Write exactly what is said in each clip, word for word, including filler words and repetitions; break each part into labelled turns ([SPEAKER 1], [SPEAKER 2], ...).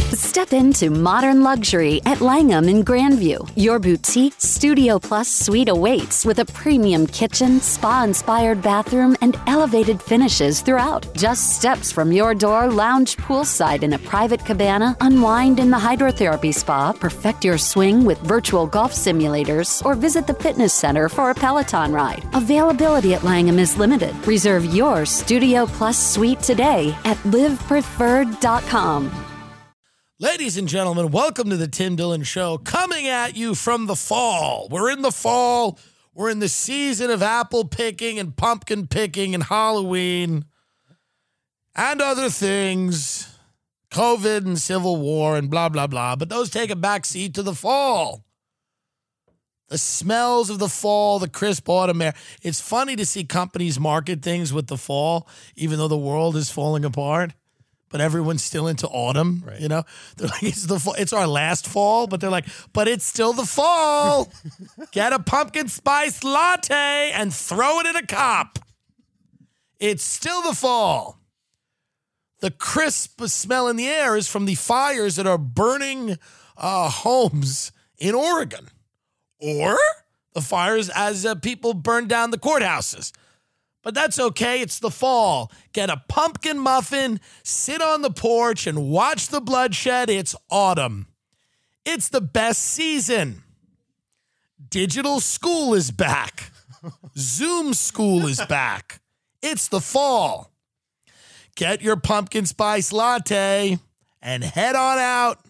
[SPEAKER 1] Step into modern luxury at Langham in Grandview. Your boutique Studio Plus suite awaits with a premium kitchen, spa-inspired bathroom, and elevated finishes throughout. Just steps from your door, lounge poolside in a private cabana, unwind in the hydrotherapy spa, perfect your swing with virtual golf simulators, or visit the fitness center for a Peloton ride. Availability at Langham is limited. Reserve your Studio Plus suite today at live preferred dot com.
[SPEAKER 2] Ladies and gentlemen, welcome to the Tim Dillon Show, coming at you from the fall. We're in the fall. We're in the season of apple picking and pumpkin picking and Halloween and other things, COVID and Civil War and blah, blah, blah. But those take a backseat to the fall. The smells of the fall, the crisp autumn air. It's funny to see companies market things with the fall, even though the world is falling apart. But everyone's still into autumn, right. You know? They're like, it's the fall, it's our last fall, but they're like, but it's still the fall. Get a pumpkin spice latte and throw it in a cup. It's still the fall. The crisp smell in the air is from the fires that are burning uh, homes in Oregon. Or the fires as uh, people burn down the courthouses. But that's okay. It's the fall. Get a pumpkin muffin, sit on the porch, and watch the bloodshed. It's autumn. It's the best season. Digital school is back. Zoom school is back. It's the fall. Get your pumpkin spice latte and head on out.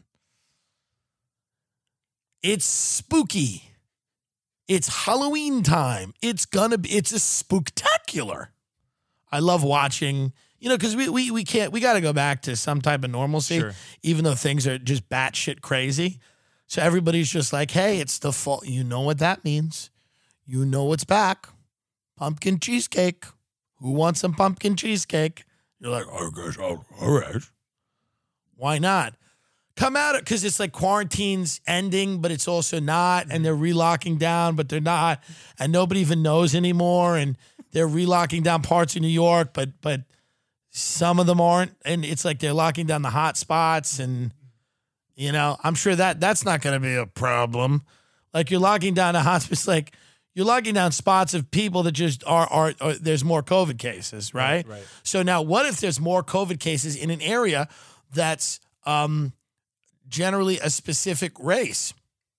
[SPEAKER 2] It's spooky. It's Halloween time. It's gonna be, it's a spooktacular. I love watching, you know, because we, we we can't, we got to go back to some type of normalcy, sure. Even though things are just batshit crazy. So everybody's just like, hey, it's the fall. You know what that means. You know what's back. Pumpkin cheesecake. Who wants some pumpkin cheesecake? You're like, I guess I'll, all right. Why not? Come out because it's like quarantine's ending, but it's also not, and they're relocking down, but they're not, and nobody even knows anymore, and they're relocking down parts of New York, but but some of them aren't, and it's like they're locking down the hot spots, and you know, I'm sure that that's not going to be a problem. Like you're locking down the hot spots, like you're locking down spots of people that just are are, are there's more COVID cases, right?
[SPEAKER 3] Right, right?
[SPEAKER 2] So now, what if there's more COVID cases in an area that's um. generally a specific race?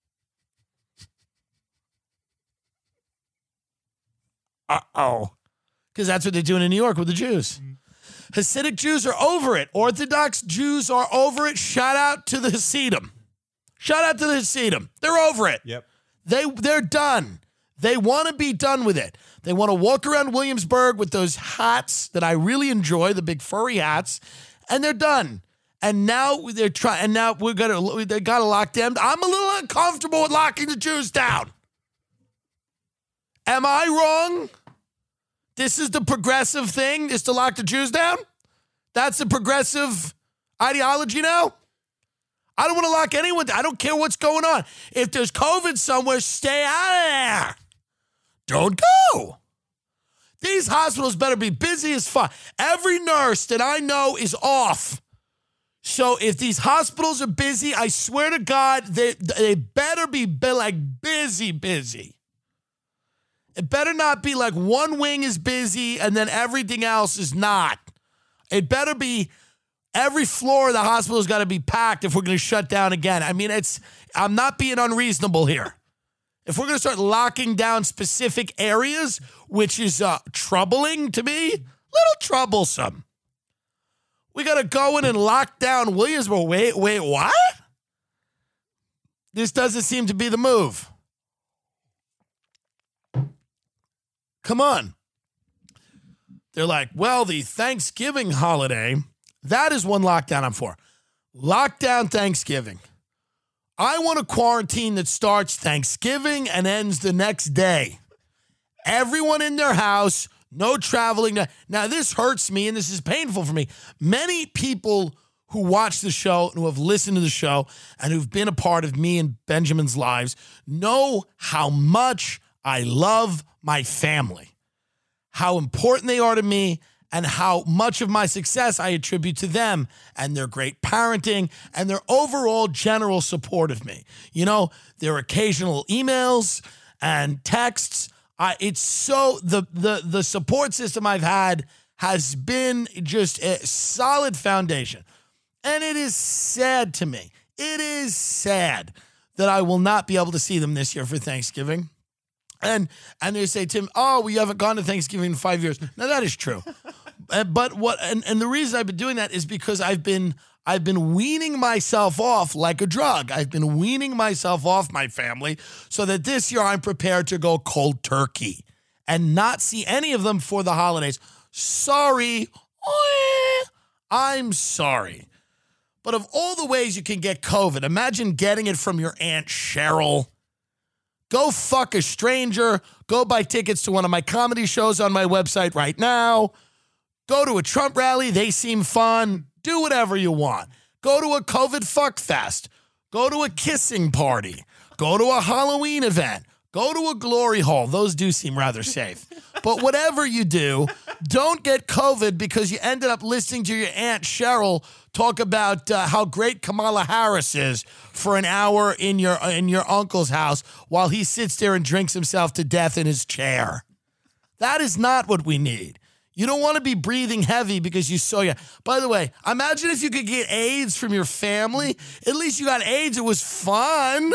[SPEAKER 2] Uh-oh. Because that's what they're doing in New York with the Jews. Mm-hmm. Hasidic Jews are over it. Orthodox Jews are over it. Shout out to the Hasidim. Shout out to the Hasidim. They're over it.
[SPEAKER 3] Yep.
[SPEAKER 2] They, they're done. They want to be done with it. They want to walk around Williamsburg with those hats that I really enjoy, the big furry hats, and they're done. And now they're trying. And now we're gonna. They gotta lock them. I'm a little uncomfortable with locking the Jews down. Am I wrong? This is the progressive thing: is to lock the Jews down. That's the progressive ideology now. I don't want to lock anyone down. I don't care what's going on. If there's COVID somewhere, stay out of there. Don't go. These hospitals better be busy as fuck. Every nurse that I know is off. So if these hospitals are busy, I swear to God, they they better be, be like busy, busy. It better not be like one wing is busy and then everything else is not. It better be every floor of the hospital has got to be packed if we're going to shut down again. I mean, it's I'm not being unreasonable here. If we're going to start locking down specific areas, which is uh, troubling to me, little troublesome. We got to go in and lock down Williamsburg. Wait, wait, what? This doesn't seem to be the move. Come on. They're like, well, the Thanksgiving holiday, that is one lockdown I'm for. Lockdown Thanksgiving. I want a quarantine that starts Thanksgiving and ends the next day. Everyone in their house. No traveling. Now, this hurts me, and this is painful for me. Many people who watch the show and who have listened to the show and who've been a part of me and Benjamin's lives know how much I love my family, how important they are to me, and how much of my success I attribute to them and their great parenting and their overall general support of me. You know, their occasional emails and texts. I, it's so, the, the, the support system I've had has been just a solid foundation. And it is sad to me. It is sad that I will not be able to see them this year for Thanksgiving. And and they say, Tim, oh, we haven't gone to Thanksgiving in five years. Now, that is true. But what and, and the reason I've been doing that is because I've been I've been weaning myself off like a drug. I've been weaning myself off my family so that this year I'm prepared to go cold turkey and not see any of them for the holidays. Sorry. I'm sorry. But of all the ways you can get COVID, imagine getting it from your Aunt Cheryl. Go fuck a stranger. Go buy tickets to one of my comedy shows on my website right now. Go to a Trump rally. They seem fun. Do whatever you want. Go to a COVID fuck fest. Go to a kissing party. Go to a Halloween event. Go to a glory hole. Those do seem rather safe. But whatever you do, don't get COVID because you ended up listening to your Aunt Cheryl talk about uh, how great Kamala Harris is for an hour in your in your uncle's house while he sits there and drinks himself to death in his chair. That is not what we need. You don't want to be breathing heavy because you saw you. By the way, imagine if you could get AIDS from your family. At least you got AIDS. It was fun.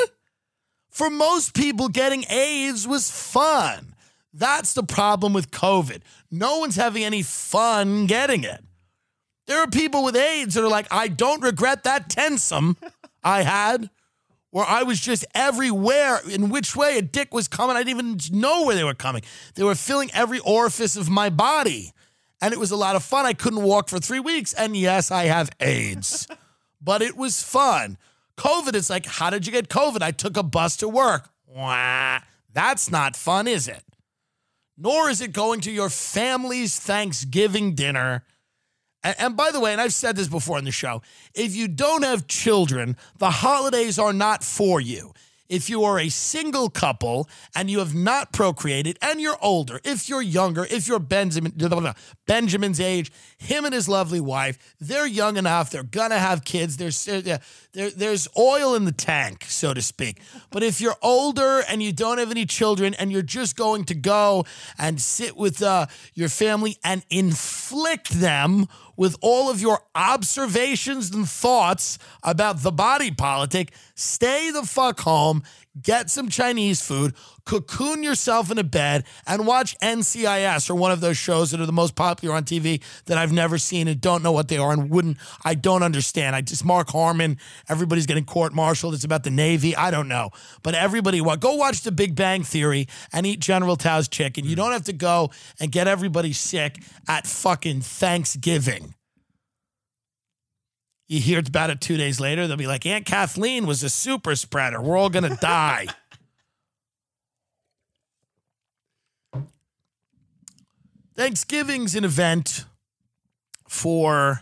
[SPEAKER 2] For most people, getting AIDS was fun. That's the problem with COVID. No one's having any fun getting it. There are people with AIDS that are like, I don't regret that tensum I had, where I was just everywhere, in which way a dick was coming. I didn't even know where they were coming. They were filling every orifice of my body. And it was a lot of fun. I couldn't walk for three weeks. And yes, I have AIDS. But it was fun. COVID, it's like, how did you get COVID? I took a bus to work. Wah, that's not fun, is it? Nor is it going to your family's Thanksgiving dinner. And, and by the way, and I've said this before in the show, if you don't have children, the holidays are not for you. If you are a single couple and you have not procreated and you're older, if you're younger, if you're Benjamin, Benjamin's age, him and his lovely wife, they're young enough, they're going to have kids, there's, there, there's oil in the tank, so to speak. But if you're older and you don't have any children and you're just going to go and sit with uh, your family and inflict them with all of your observations and thoughts about the body politic, stay the fuck home, get some Chinese food, cocoon yourself in a bed, and watch N C I S, or one of those shows that are the most popular on T V that I've never seen and don't know what they are and wouldn't, I don't understand. I just, Mark Harmon, everybody's getting court-martialed. It's about the Navy. I don't know. But everybody, go watch The Big Bang Theory and eat General Tao's chicken. You don't have to go and get everybody sick at fucking Thanksgiving. You hear about it two days later, they'll be like, Aunt Kathleen was a super spreader. We're all going to die. Thanksgiving's an event for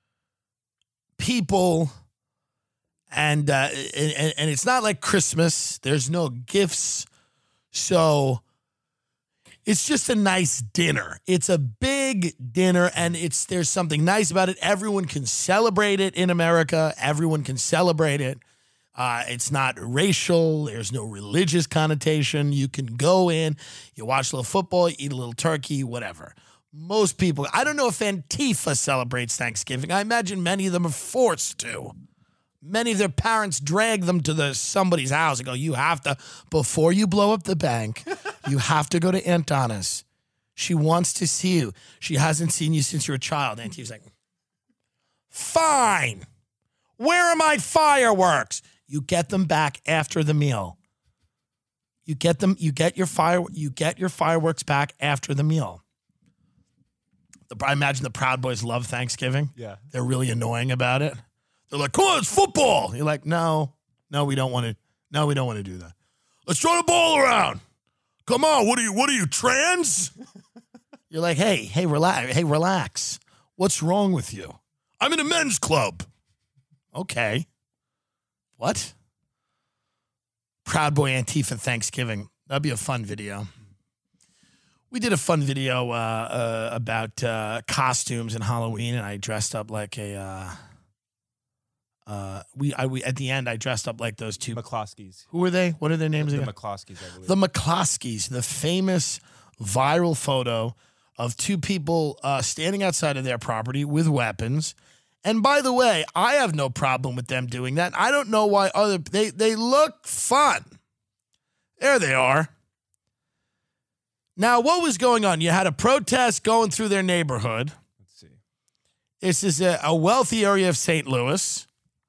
[SPEAKER 2] people, and, uh, and and it's not like Christmas. There's no gifts. So it's just a nice dinner. It's a big dinner, and it's there's something nice about it. Everyone can celebrate it in America. Everyone can celebrate it. Uh, it's not racial. There's no religious connotation. You can go in, you watch a little football, eat a little turkey, whatever. Most people, I don't know if Antifa celebrates Thanksgiving. I imagine many of them are forced to. Many of their parents drag them to the somebody's house and go, you have to, before you blow up the bank, you have to go to Aunt Donna's. She wants to see you. She hasn't seen you since you were a child. Antifa's like, fine. Where are my fireworks? You get them back after the meal. You get them, you get your fire, you get your fireworks back after the meal. The, I imagine the Proud Boys love Thanksgiving.
[SPEAKER 3] Yeah.
[SPEAKER 2] They're really annoying about it. They're like, come on, it's football. You're like, no, no, we don't want to. No, we don't want to do that. Let's throw the ball around. Come on, what are you, what are you, trans? You're like, hey, hey, relax, hey, relax. What's wrong with you? I'm in a men's club. Okay. What? Proud Boy Antifa Thanksgiving. That'd be a fun video. We did a fun video uh, uh, about uh, costumes and Halloween, and I dressed up like a. Uh, uh, we I we at the end I dressed up like those two
[SPEAKER 3] McCloskeys.
[SPEAKER 2] Who were they? What are their names
[SPEAKER 3] The
[SPEAKER 2] again?
[SPEAKER 3] McCloskeys, I believe.
[SPEAKER 2] The McCloskeys, the famous viral photo of two people uh, standing outside of their property with weapons. And by the way, I have no problem with them doing that. I don't know why other they they look fun. There they are. Now, what was going on? You had a protest going through their neighborhood.
[SPEAKER 3] Let's see.
[SPEAKER 2] This is a, a wealthy area of Saint Louis.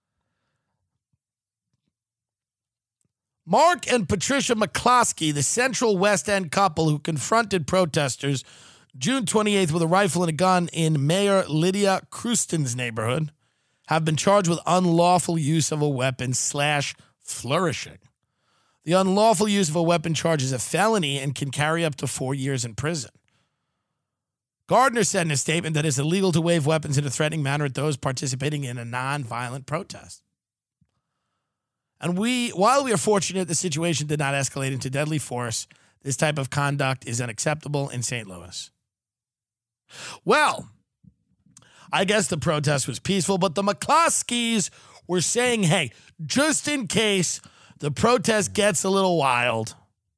[SPEAKER 2] Mark and Patricia McCloskey, the Central West End couple who confronted protesters June twenty-eighth with a rifle and a gun in Mayor Lydia Kruston's neighborhood, have been charged with unlawful use of a weapon slash flourishing. The unlawful use of a weapon charge is a felony and can carry up to four years in prison. Gardner said in a statement that it's illegal to wave weapons in a threatening manner at those participating in a nonviolent protest. And we, while we are fortunate the situation did not escalate into deadly force, this type of conduct is unacceptable in Saint Louis. Well, I guess the protest was peaceful, but the McCloskeys were saying, hey, just in case the protest gets a little wild.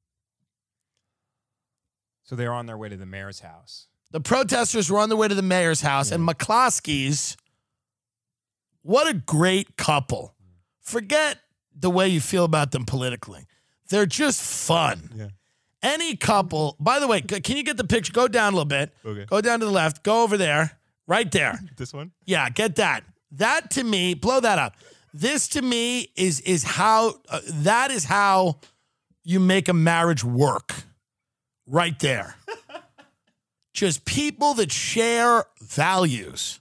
[SPEAKER 3] So they're on their way to the mayor's house.
[SPEAKER 2] The protesters were on their way to the mayor's house, yeah. And McCloskeys, what a great couple. Forget the way you feel about them politically. They're just fun.
[SPEAKER 3] Yeah.
[SPEAKER 2] Any couple, by the way, can you get the picture? Go down a little bit.
[SPEAKER 3] Okay.
[SPEAKER 2] Go down to the left. Go over there. Right there.
[SPEAKER 3] This one?
[SPEAKER 2] Yeah, get that. That to me, blow that up. This to me is is how, uh, that is how you make a marriage work. Right there. Just people that share values.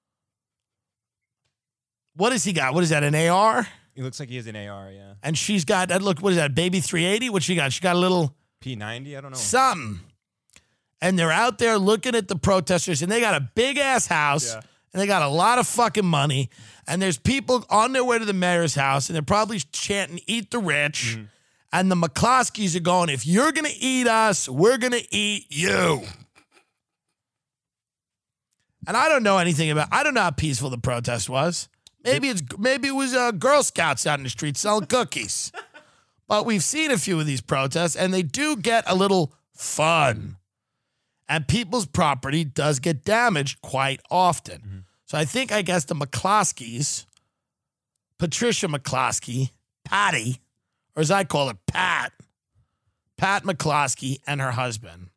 [SPEAKER 2] What has he got? What is that, an A R?
[SPEAKER 3] He looks like he has an A R, yeah.
[SPEAKER 2] And she's got, that. Look, what is that, baby three eighty? What she got? She got a little...
[SPEAKER 3] P ninety? I don't know.
[SPEAKER 2] Something. And they're out there looking at the protesters, and they got a big-ass house, yeah. And they got a lot of fucking money, and there's people on their way to the mayor's house, and they're probably chanting, eat the rich, mm-hmm. And the McCloskeys are going, if you're going to eat us, we're going to eat you. And I don't know anything about, I don't know how peaceful the protest was. Maybe it's maybe it was uh, Girl Scouts out in the street selling cookies. But we've seen a few of these protests, and they do get a little fun. And people's property does get damaged quite often. Mm-hmm. So I think, I guess, the McCloskeys, Patricia McCloskey, Patty, or as I call her, Pat, Pat McCloskey and her husband.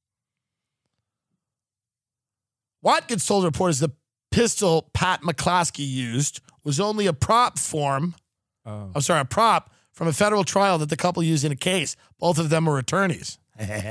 [SPEAKER 2] Watkins told reporters the pistol Pat McCloskey used was only a prop form. Oh. I'm sorry, a prop from a federal trial that the couple used in a case. Both of them were attorneys.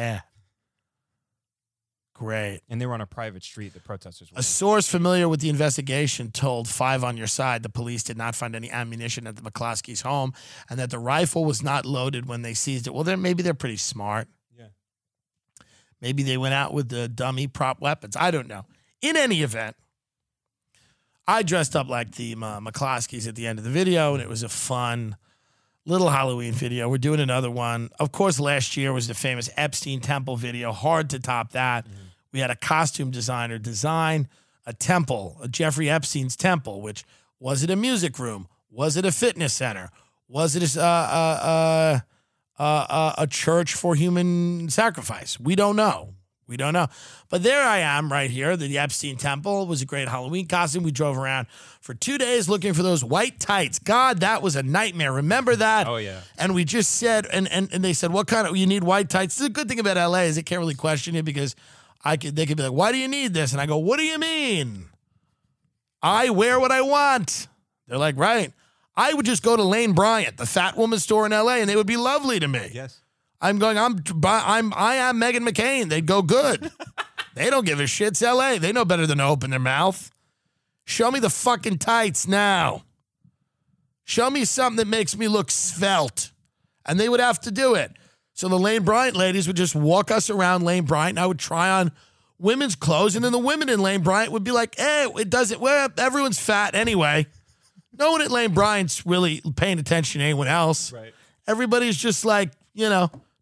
[SPEAKER 2] Great.
[SPEAKER 3] And they were on a private street, the protesters were.
[SPEAKER 2] A source familiar with the investigation told Five on Your Side the police did not find any ammunition at the McCloskeys' home and that the rifle was not loaded when they seized it. Well, they're, maybe they're pretty smart.
[SPEAKER 3] Yeah.
[SPEAKER 2] Maybe they went out with the dummy prop weapons. I don't know. In any event, I dressed up like the uh, McCloskeys at the end of the video, and it was a fun little Halloween video. We're doing another one. Of course, last year was the famous Epstein Temple video. Hard to top that. Mm-hmm. We had a costume designer design a temple, a Jeffrey Epstein's temple, which, was it a music room? Was it a fitness center? Was it a, uh, uh, uh, a church for human sacrifice? We don't know. We don't know. But there I am right here. The Epstein Temple was a great Halloween costume. We drove around for two days looking for those white tights. God, that was a nightmare. Remember that?
[SPEAKER 3] Oh, yeah.
[SPEAKER 2] And we just said, and, and, and they said, what kind of, you need white tights? This is a good thing about L A is they can't really question you because I could, they could be like, why do you need this? And I go, what do you mean? I wear what I want. They're like, right. I would just go to Lane Bryant, the fat woman store in L A, and they would be lovely to me.
[SPEAKER 3] Yes.
[SPEAKER 2] I'm going, I'm, I'm, I am Meghan McCain. They'd go good. They don't give a shit. It's L A. They know better than to open their mouth. Show me the fucking tights now. Show me something that makes me look svelte. And they would have to do it. So the Lane Bryant ladies would just walk us around Lane Bryant, and I would try on women's clothes, and then the women in Lane Bryant would be like, hey, it doesn't, well, everyone's fat anyway. No one at Lane Bryant's really paying attention to anyone else.
[SPEAKER 3] Right.
[SPEAKER 2] Everybody's just like, you know,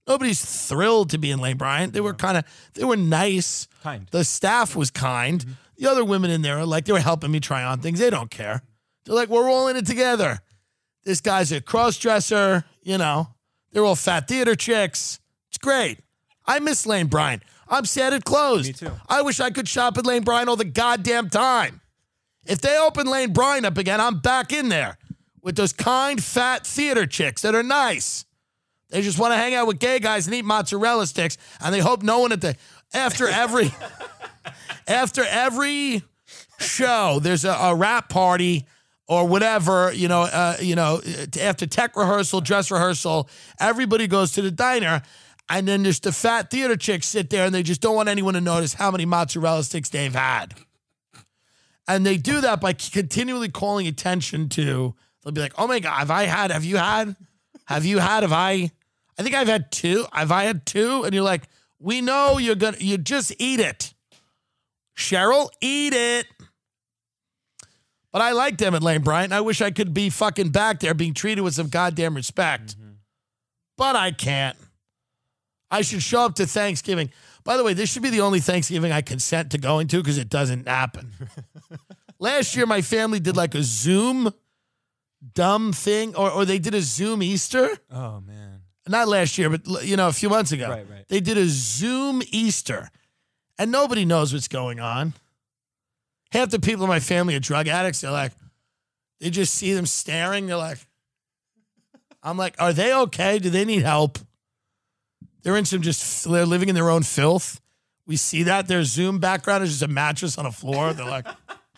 [SPEAKER 2] Nobody's thrilled to be in Lane Bryant. They were kind of, they were nice.
[SPEAKER 3] Kind.
[SPEAKER 2] The staff was kind.
[SPEAKER 3] Mm-hmm.
[SPEAKER 2] The other women in there are like, they were helping me try on things. They don't care. They're like, we're all in it together. This guy's a cross-dresser, you know. They're all fat theater chicks. It's great. I miss Lane Bryant. I'm sad it closed.
[SPEAKER 3] Me too.
[SPEAKER 2] I wish I could shop at Lane Bryant all the goddamn time. If they open Lane Bryant up again, I'm back in there with those kind, fat theater chicks that are nice. They just want to hang out with gay guys and eat mozzarella sticks, and they hope no one at the after every after every show there's a, a rap party or whatever, you know, uh, you know, after tech rehearsal, dress rehearsal, everybody goes to the diner, and then there's the fat theater chicks sit there, and they just don't want anyone to notice how many mozzarella sticks they've had. And they do that by continually calling attention to, they'll be like, oh my God, have I had, have you had, have you had, have I, I think I've had two, have I had two? And you're like, we know you're going to, you just eat it. Cheryl, eat it. But I like them at Lane Bryant. I wish I could be fucking back there being treated with some goddamn respect. Mm-hmm. But I can't. I should show up to Thanksgiving. By the way, this should be the only Thanksgiving I consent to going to because it doesn't happen. Last year, my family did like a Zoom dumb thing, or, or they did a Zoom Easter.
[SPEAKER 3] Oh, man.
[SPEAKER 2] Not last year, but, you know, a few months ago.
[SPEAKER 3] Right, right.
[SPEAKER 2] They did a Zoom Easter, and nobody knows what's going on. Half the people in my family are drug addicts. They're like, they just see them staring. They're like, I'm like, are they okay? Do they need help? They're in some just, they're living in their own filth. We see that. Their Zoom background is just a mattress on a floor. They're like,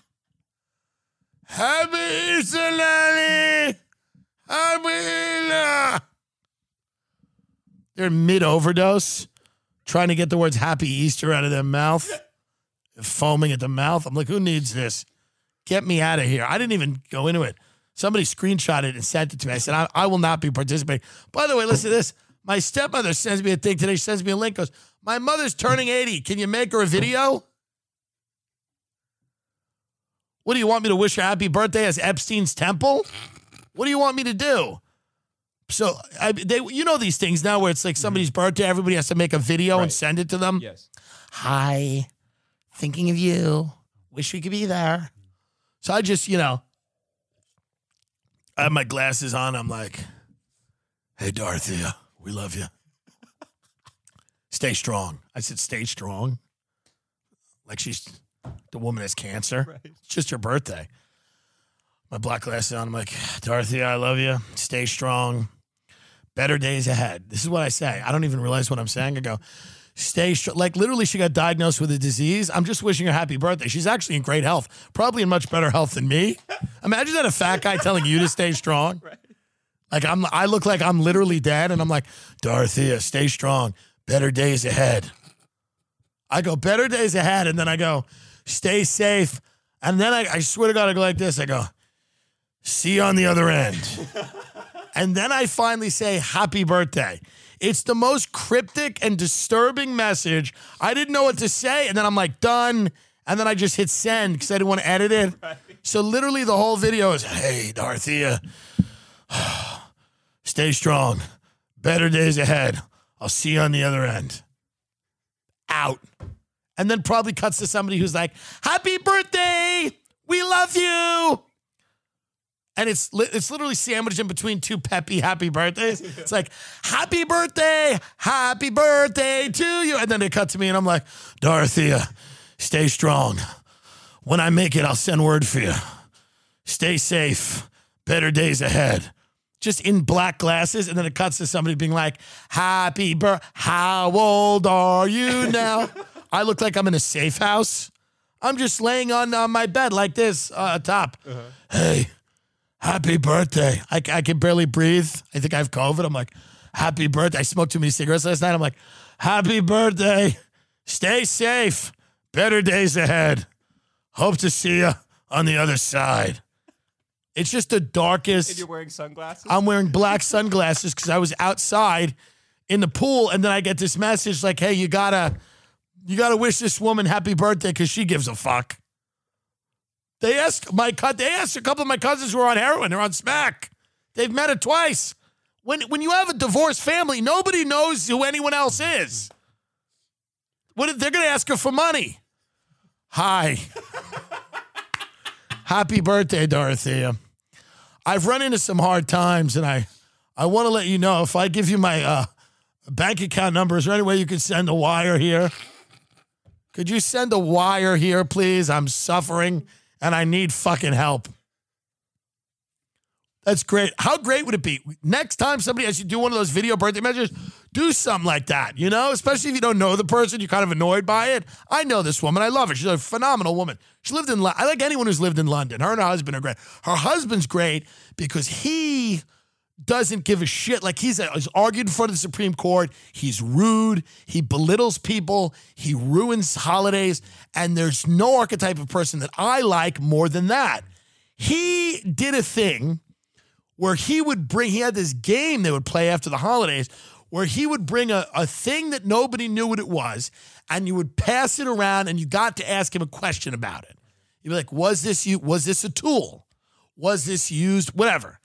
[SPEAKER 2] Happy Easter, Lally. Happy. They're mid-overdose, trying to get the words Happy Easter out of their mouth. Foaming at the mouth. I'm like, who needs this? Get me out of here. I didn't even go into it. Somebody screenshot it and sent it to me. I said, I, I will not be participating. By the way, listen to this. My stepmother sends me a thing today. She sends me a link. Goes, my mother's turning eighty. Can you make her a video? What do you want me to wish her happy birthday as Epstein's temple? What do you want me to do? So, I, they, you know these things now where it's like somebody's birthday. Everybody has to make a video
[SPEAKER 3] Right.
[SPEAKER 2] and send it to them.
[SPEAKER 3] Yes.
[SPEAKER 2] Hi. Thinking of you. Wish we could be there. So I just, you know, I have my glasses on. I'm like, hey, Dorothea, we love you. Stay strong. I said, stay strong. Like she's, the woman has cancer. Right. It's just her birthday. My black glasses on. I'm like, Dorothea, I love you. Stay strong. Better days ahead. This is what I say. I don't even realize what I'm saying. I go, stay strong. Like literally she got diagnosed with a disease. I'm just wishing her happy birthday. She's actually in great health. Probably in much better health than me. Imagine that a fat guy telling you to stay strong. Right. Like I'm, I look like I'm literally dead and I'm like, Dorothea, stay strong. Better days ahead. I go, better days ahead. And then I go, stay safe. And then I, I swear to God, I go like this. I go, see you on the other end. And then I finally say, happy birthday. It's the most cryptic and disturbing message. I didn't know what to say. And then I'm like, done. And then I just hit send because I didn't want to edit it. Right. So literally the whole video is, hey, Dorothea, stay strong. Better days ahead. I'll see you on the other end. Out. And then probably cuts to somebody who's like, happy birthday. We love you. And it's li- it's literally sandwiched in between two peppy happy birthdays. It's like, happy birthday, happy birthday to you. And then they cut to me and I'm like, Dorothea, stay strong. When I make it, I'll send word for you. Stay safe. Better days ahead. Just in black glasses. And then it cuts to somebody being like, happy birthday. How old are you now? I look like I'm in a safe house. I'm just laying on, on my bed like this uh, top. Uh-huh. Hey. Happy birthday. I, I can barely breathe. I think I have COVID. I'm like, happy birthday. I smoked too many cigarettes last night. I'm like, happy birthday. Stay safe. Better days ahead. Hope to see you on the other side. It's just the darkest.
[SPEAKER 3] And you're wearing sunglasses?
[SPEAKER 2] I'm wearing black sunglasses because I was outside in the pool. And then I get this message like, hey, you gotta, you gotta wish this woman happy birthday because she gives a fuck. They asked my cut. They asked a couple of my cousins who are on heroin. They're on smack. They've met her twice. When when you have a divorced family, nobody knows who anyone else is. What if they're going to ask her for money? Hi. Happy birthday, Dorothea. I've run into some hard times, and I, I want to let you know, if I give you my uh, bank account number, is there any way you could send a wire here? Could you send a wire here, please? I'm suffering, and I need fucking help. That's great. How great would it be? Next time somebody has you do one of those video birthday messages, do something like that, you know? Especially if you don't know the person, you're kind of annoyed by it. I know this woman. I love her. She's a phenomenal woman. She lived in, I like anyone who's lived in London. Her and her husband are great. Her husband's great because he doesn't give a shit. Like he's, a, he's argued in front of the Supreme Court. He's rude. He belittles people. He ruins holidays. And there's no archetype of person that I like more than that. He did a thing where he would bring, he had this game they would play after the holidays where he would bring a, a thing that nobody knew what it was, and you would pass it around, and you got to ask him a question about it. You'd be like, was this you? Was this a tool? Was this used, whatever?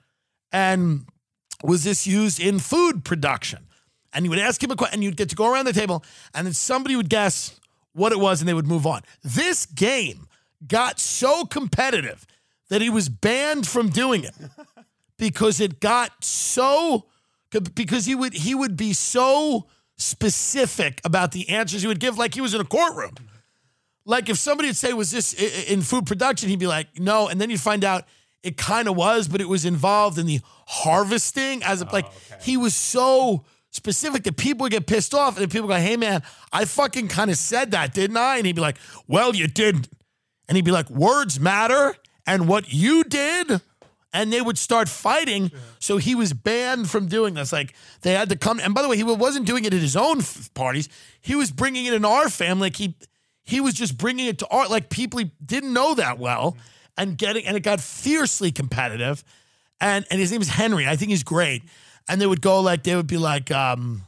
[SPEAKER 2] And was this used in food production? And you would ask him a question, and you'd get to go around the table, and then somebody would guess what it was, and they would move on. This game got so competitive that he was banned from doing it. Because it got so, because he would he would be so specific about the answers he would give, like he was in a courtroom. Like if somebody would say, was this in food production? He'd be like, no. And then you'd find out it kind of was, but it was involved in the harvesting. As a, oh, like okay. He was so specific that people would get pissed off. And then people go, hey man, I fucking kind of said that, didn't I? And he'd be like, well, you didn't. And he'd be like, words matter. And what you did. And they would start fighting, yeah. So he was banned from doing this. Like, they had to come, and by the way, he wasn't doing it at his own f- parties. He was bringing it in our family. Like, he he was just bringing it to our, like, people he didn't know that well, and getting, and it got fiercely competitive. And and his name is Henry. I think he's great. And they would go, like, they would be like, um,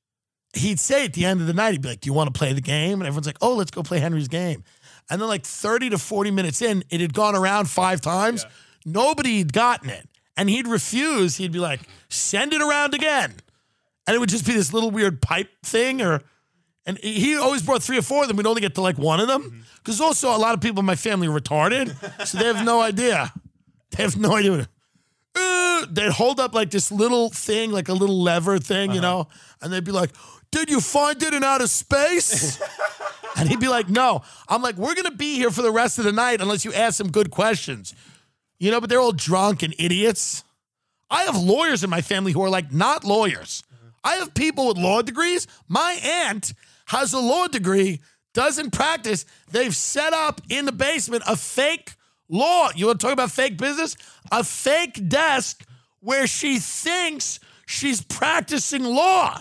[SPEAKER 2] he'd say at the end of the night, he'd be like, do you want to play the game? And everyone's like, oh, let's go play Henry's game. And then, like, thirty to forty minutes in, it had gone around five times. Yeah. Nobody had gotten it. And he'd refuse. He'd be like, send it around again. And it would just be this little weird pipe thing. Or, and he always brought three or four of them. We'd only get to like one of them. Because mm-hmm. also a lot of people in my family are retarded. So they have no idea. They have no idea. What, uh, they'd hold up like this little thing, like a little lever thing, uh-huh. you know. And they'd be like, did you find it in outer space? And he'd be like, no. I'm like, we're going to be here for the rest of the night unless you ask some good questions. You know, but they're all drunk and idiots. I have lawyers in my family who are like not lawyers. Mm-hmm. I have people with law degrees. My aunt has a law degree, doesn't practice. They've set up in the basement a fake law. You want to talk about fake business? A fake desk where she thinks she's practicing law.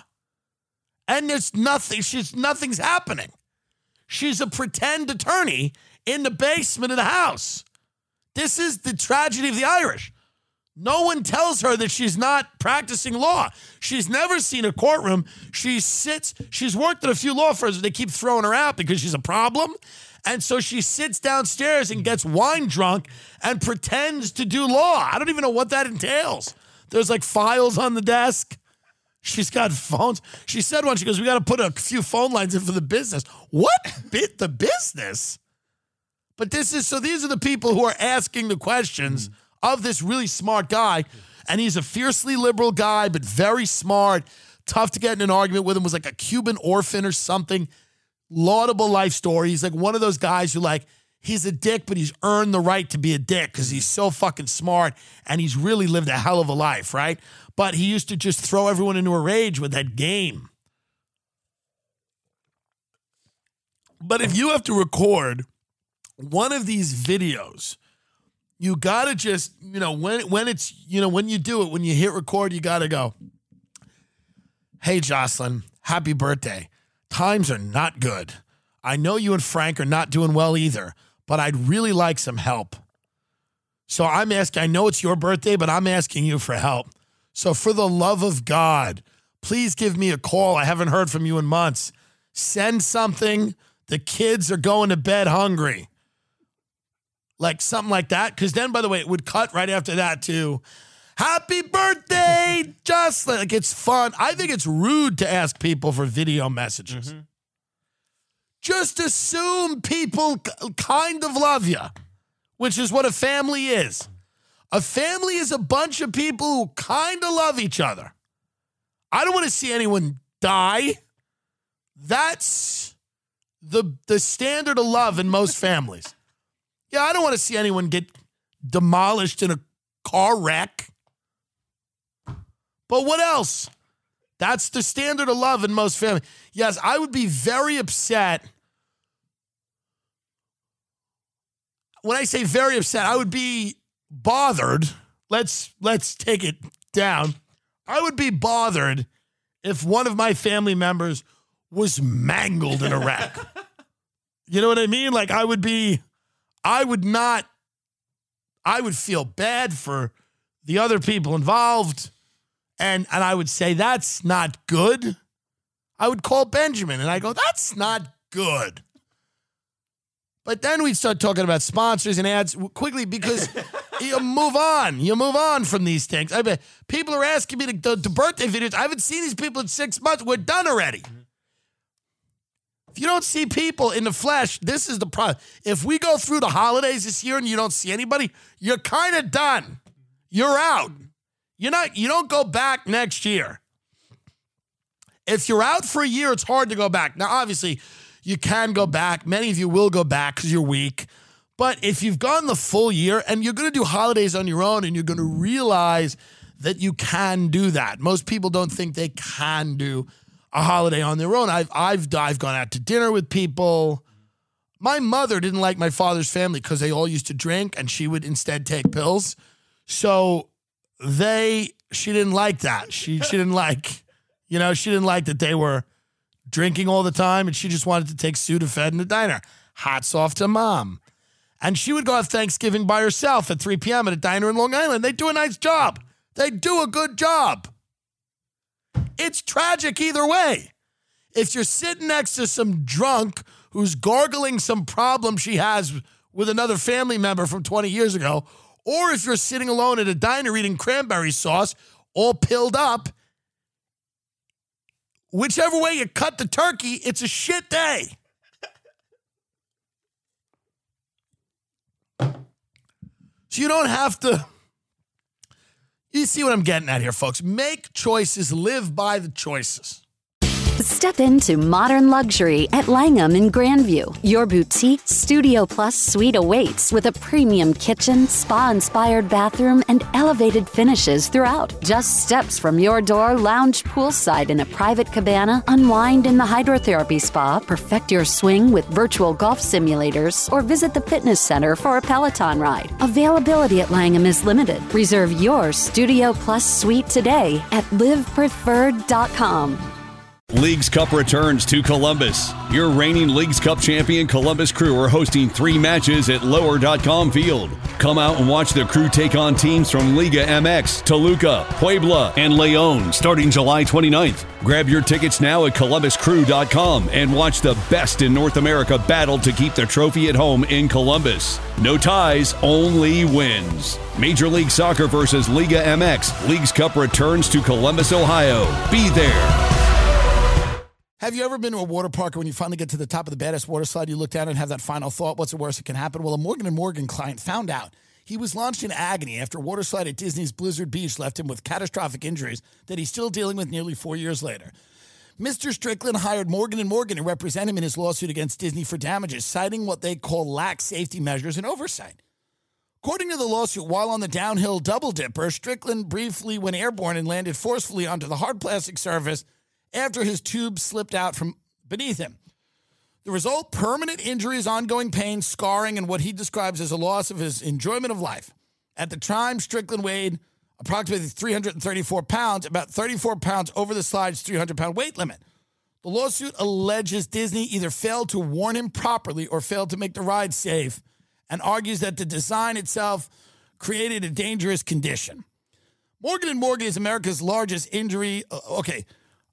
[SPEAKER 2] And there's nothing, she's nothing's happening. She's a pretend attorney in the basement of the house. This is the tragedy of the Irish. No one tells her that she's not practicing law. She's never seen a courtroom. She sits, she's worked at a few law firms, but they keep throwing her out because she's a problem. And so she sits downstairs and gets wine drunk and pretends to do law. I don't even know what that entails. There's like files on the desk. She's got phones. She said once, she goes, we got to put a few phone lines in for the business. What? Bit the business? But this is, so these are the people who are asking the questions mm. of this really smart guy. And he's a fiercely liberal guy, but very smart. Tough to get in an argument with him. Was like a Cuban orphan or something. Laudable life story. He's like one of those guys who like, he's a dick, but he's earned the right to be a dick because he's so fucking smart and he's really lived a hell of a life, right? But he used to just throw everyone into a rage with that game. But if you have to record one of these videos, you gotta just, you know, when when it's, you know, when you do it, when you hit record, you gotta go, hey, Jocelyn, happy birthday. Times are not good. I know you and Frank are not doing well either, but I'd really like some help. So I'm asking, I know it's your birthday, but I'm asking you for help. So for the love of God, please give me a call. I haven't heard from you in months. Send something. The kids are going to bed hungry. Like something like that. Because then, by the way, it would cut right after that to, happy birthday, just like it's fun. I think it's rude to ask people for video messages. Mm-hmm. Just assume people kind of love you, which is what a family is. A family is a bunch of people who kind of love each other. I don't want to see anyone die. That's the, the standard of love in most families. Yeah, I don't want to see anyone get demolished in a car wreck. But what else? That's the standard of love in most families. Yes, I would be very upset. When I say very upset, I would be bothered. Let's let's take it down. I would be bothered if one of my family members was mangled in a wreck. You know what I mean? Like I would be, I would not, I would feel bad for the other people involved. And and I would say, that's not good. I would call Benjamin and I go, that's not good. But then we'd start talking about sponsors and ads quickly because you move on. You move on from these things. I bet people are asking me to do the birthday videos. I haven't seen these people in six months. We're done already. Mm-hmm. If you don't see people in the flesh, this is the problem. If we go through the holidays this year and you don't see anybody, you're kind of done. You're out. You're not, you don't go back next year. If you're out for a year, it's hard to go back. Now, obviously, you can go back. Many of you will go back because you're weak. But if you've gone the full year and you're going to do holidays on your own and you're going to realize that you can do that. Most people don't think they can do a holiday on their own. I've I've I've gone out to dinner with people. My mother didn't like my father's family because they all used to drink and she would instead take pills. So they she didn't like that. She she didn't like, you know, she didn't like that they were drinking all the time, and she just wanted to take Sudafed in the diner. Hats off to Mom. And she would go have Thanksgiving by herself at three p.m. at a diner in Long Island. They do a nice job. They do a good job. It's tragic either way. If you're sitting next to some drunk who's gargling some problem she has with another family member from twenty years ago, or if you're sitting alone at a diner eating cranberry sauce, all pilled up, whichever way you cut the turkey, it's a shit day. So you don't have to, you see what I'm getting at here, folks. Make choices, live by the choices.
[SPEAKER 1] Step into modern luxury at Langham in Grandview. Your boutique Studio Plus suite awaits with a premium kitchen, spa-inspired bathroom, and elevated finishes throughout. Just steps from your door, lounge poolside in a private cabana, unwind in the hydrotherapy spa, perfect your swing with virtual golf simulators, or visit the fitness center for a Peloton ride. Availability at Langham is limited. Reserve your Studio Plus suite today at live preferred dot com.
[SPEAKER 4] Leagues Cup returns to Columbus. Your reigning Leagues Cup champion Columbus Crew are hosting three matches at lower dot com Field. Come out and watch the Crew take on teams from Liga M X, Toluca, Puebla, and Leon starting July twenty-ninth. Grab your tickets now at columbus crew dot com and watch the best in North America battle to keep the trophy at home in Columbus. No ties, only wins. Major League Soccer versus Liga M X. Leagues Cup returns to Columbus, Ohio. Be there.
[SPEAKER 2] Have you ever been to a water park when you finally get to the top of the baddest water slide, you look down and have that final thought, what's the worst that can happen? Well, a Morgan and Morgan client found out he was launched in agony after a water slide at Disney's Blizzard Beach left him with catastrophic injuries that he's still dealing with nearly four years later. Mister Strickland hired Morgan and Morgan to represent him in his lawsuit against Disney for damages, citing what they call lax safety measures and oversight. According to the lawsuit, while on the downhill double dipper, Strickland briefly went airborne and landed forcefully onto the hard plastic surface after his tube slipped out from beneath him. The result, permanent injuries, ongoing pain, scarring, and what he describes as a loss of his enjoyment of life. At the time, Strickland weighed approximately three hundred thirty-four pounds, about thirty-four pounds over the slide's three hundred pound weight limit. The lawsuit alleges Disney either failed to warn him properly or failed to make the ride safe, and argues that the design itself created a dangerous condition. Morgan and Morgan is America's largest injury. Uh, okay.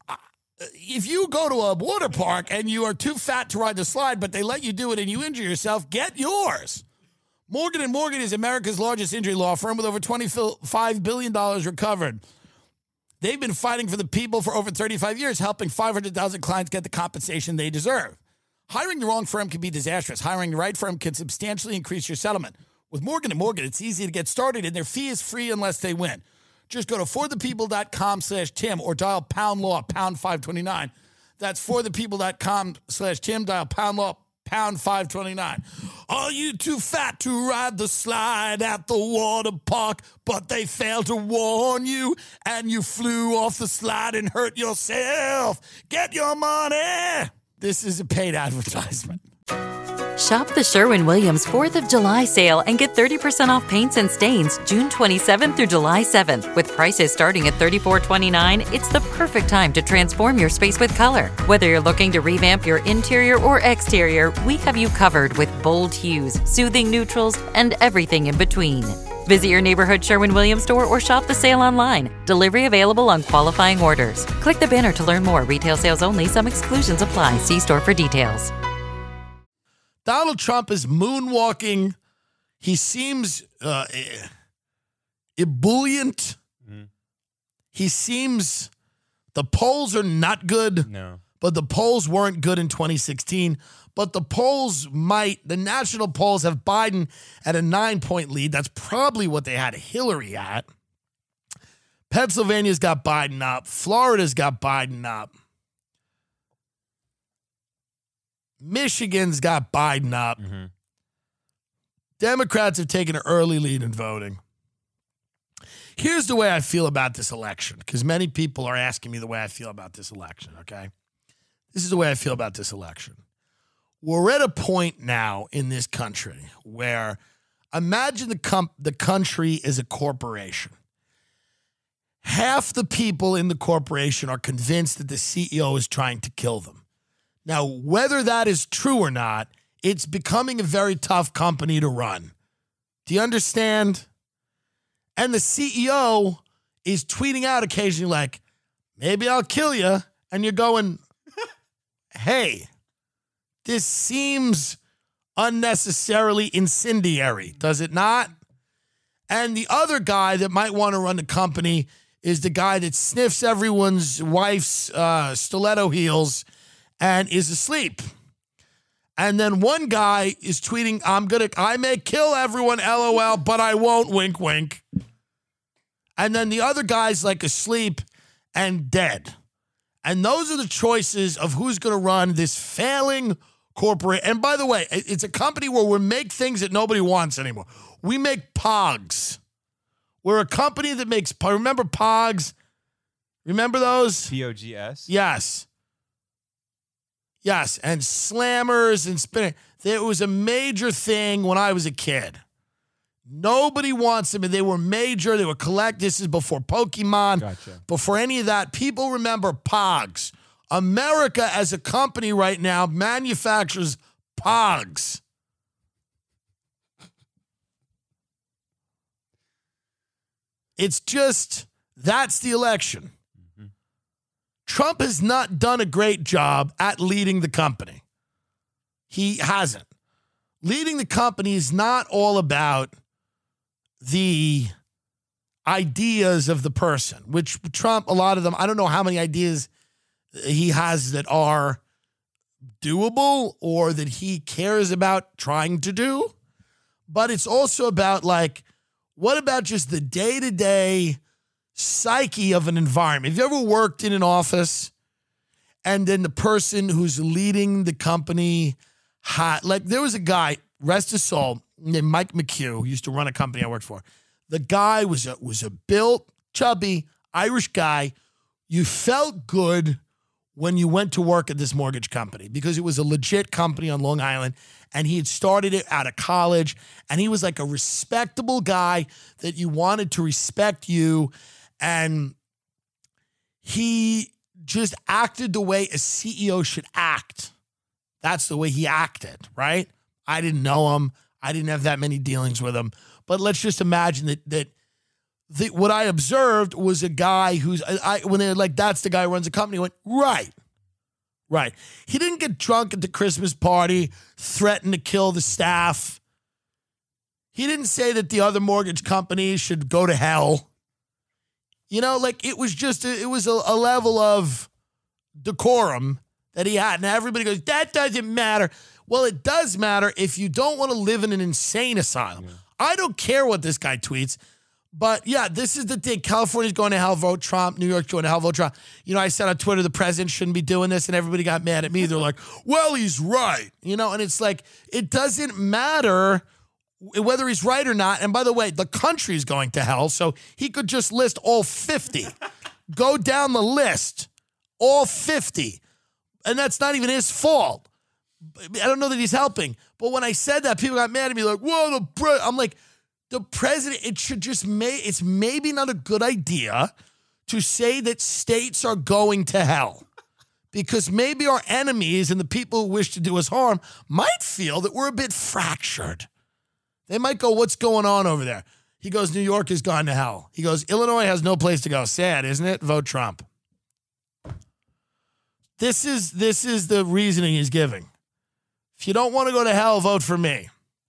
[SPEAKER 2] If you go to a water park and you are too fat to ride the slide, but they let you do it and you injure yourself, get yours. Morgan and Morgan is America's largest injury law firm with over twenty-five billion dollars recovered. They've been fighting for the people for over thirty-five years, helping five hundred thousand clients get the compensation they deserve. Hiring the wrong firm can be disastrous. Hiring the right firm can substantially increase your settlement. With Morgan and Morgan, it's easy to get started, and their fee is free unless they win. Just go to forthepeople.com slash Tim or dial pound law, pound five twenty-nine. That's forthepeople.com slash Tim, dial pound law, pound five twenty-nine. Are you too fat to ride the slide at the water park, but they failed to warn you, and you flew off the slide and hurt yourself? Get your money. This is a paid advertisement.
[SPEAKER 5] Shop the Sherwin-Williams fourth of July sale and get thirty percent off paints and stains June twenty-seventh through July seventh. With prices starting at thirty-four twenty-nine, it's the perfect time to transform your space with color. Whether you're looking to revamp your interior or exterior, we have you covered with bold hues, soothing neutrals, and everything in between. Visit your neighborhood Sherwin-Williams store or shop the sale online. Delivery available on qualifying orders. Click the banner to learn more. Retail sales only. Some exclusions apply. See store for details.
[SPEAKER 2] Donald Trump is moonwalking. He seems uh, ebullient. Mm-hmm. He seems, the polls are not good.
[SPEAKER 3] No.
[SPEAKER 2] But the polls weren't good in twenty sixteen. But the polls might, the national polls have Biden at a nine-point lead. That's probably what they had Hillary at. Pennsylvania's got Biden up. Florida's got Biden up. Michigan's got Biden up. Mm-hmm. Democrats have taken an early lead in voting. Here's the way I feel about this election, because many people are asking me the way I feel about this election, okay? This is the way I feel about this election. We're at a point now in this country where imagine the com- the country is a corporation. Half the people in the corporation are convinced that the C E O is trying to kill them. Now, whether that is true or not, it's becoming a very tough company to run. Do you understand? And the C E O is tweeting out occasionally like, maybe I'll kill you. And you're going, hey, this seems unnecessarily incendiary, does it not? And the other guy that might want to run the company is the guy that sniffs everyone's wife's uh, stiletto heels and is asleep. And then one guy is tweeting, I'm gonna, I may kill everyone, LOL, but I won't, wink, wink. And then the other guy's like asleep and dead. And those are the choices of who's going to run this failing corporate. And by the way, it's a company where we make things that nobody wants anymore. We make Pogs. We're a company that makes, remember Pogs? Remember those?
[SPEAKER 3] P O G S?
[SPEAKER 2] Yes. Yes, and slammers and spinning. There was a major thing when I was a kid. Nobody wants them, and they were major. They were collect. This is before Pokemon,
[SPEAKER 3] gotcha.
[SPEAKER 2] Before any of that. People remember Pogs. America, as a company right now, manufactures Pogs. It's just, that's the election. Mm-hmm. Trump has not done a great job at leading the company. He hasn't. Leading the company is not all about the ideas of the person, which Trump, a lot of them, I don't know how many ideas he has that are doable or that he cares about trying to do. But it's also about, like, what about just the day-to-day psyche of an environment? Have you ever worked in an office and then the person who's leading the company had, like, there was a guy, rest his soul, named Mike McHugh, who used to run a company I worked for. The guy was a, was a built, chubby, Irish guy. You felt good when you went to work at this mortgage company because it was a legit company on Long Island, and he had started it out of college, and he was like a respectable guy that you wanted to respect you, and he just acted the way a C E O should act. That's the way he acted, right? I didn't know him. I didn't have that many dealings with him. But let's just imagine that that the, what I observed was a guy who's, I, when they're like, that's the guy who runs a company, I went, right, right. He didn't get drunk at the Christmas party, threaten to kill the staff. He didn't say that the other mortgage companies should go to hell. You know, like it was just, a, it was a, a level of decorum that he had. Now everybody goes, that doesn't matter. Well, it does matter if you don't want to live in an insane asylum. Yeah. I don't care what this guy tweets. But yeah, this is the thing. California's going to hell, vote Trump. New York's going to hell, vote Trump. You know, I said on Twitter the president shouldn't be doing this, and everybody got mad at me. They're like, well, he's right. You know, and it's like, it doesn't matter whether he's right or not. And by the way, the country's going to hell, so he could just list all fifty. Go down the list, all fifty. And that's not even his fault. I don't know that he's helping. But when I said that, people got mad at me like, whoa, the pre-. I'm like, the president, it should just may it's maybe not a good idea to say that states are going to hell. Because maybe our enemies and the people who wish to do us harm might feel that we're a bit fractured. They might go, what's going on over there? He goes, New York has gone to hell. He goes, Illinois has no place to go. Sad, isn't it? Vote Trump. This is this is the reasoning he's giving. If you don't want to go to hell, vote for me.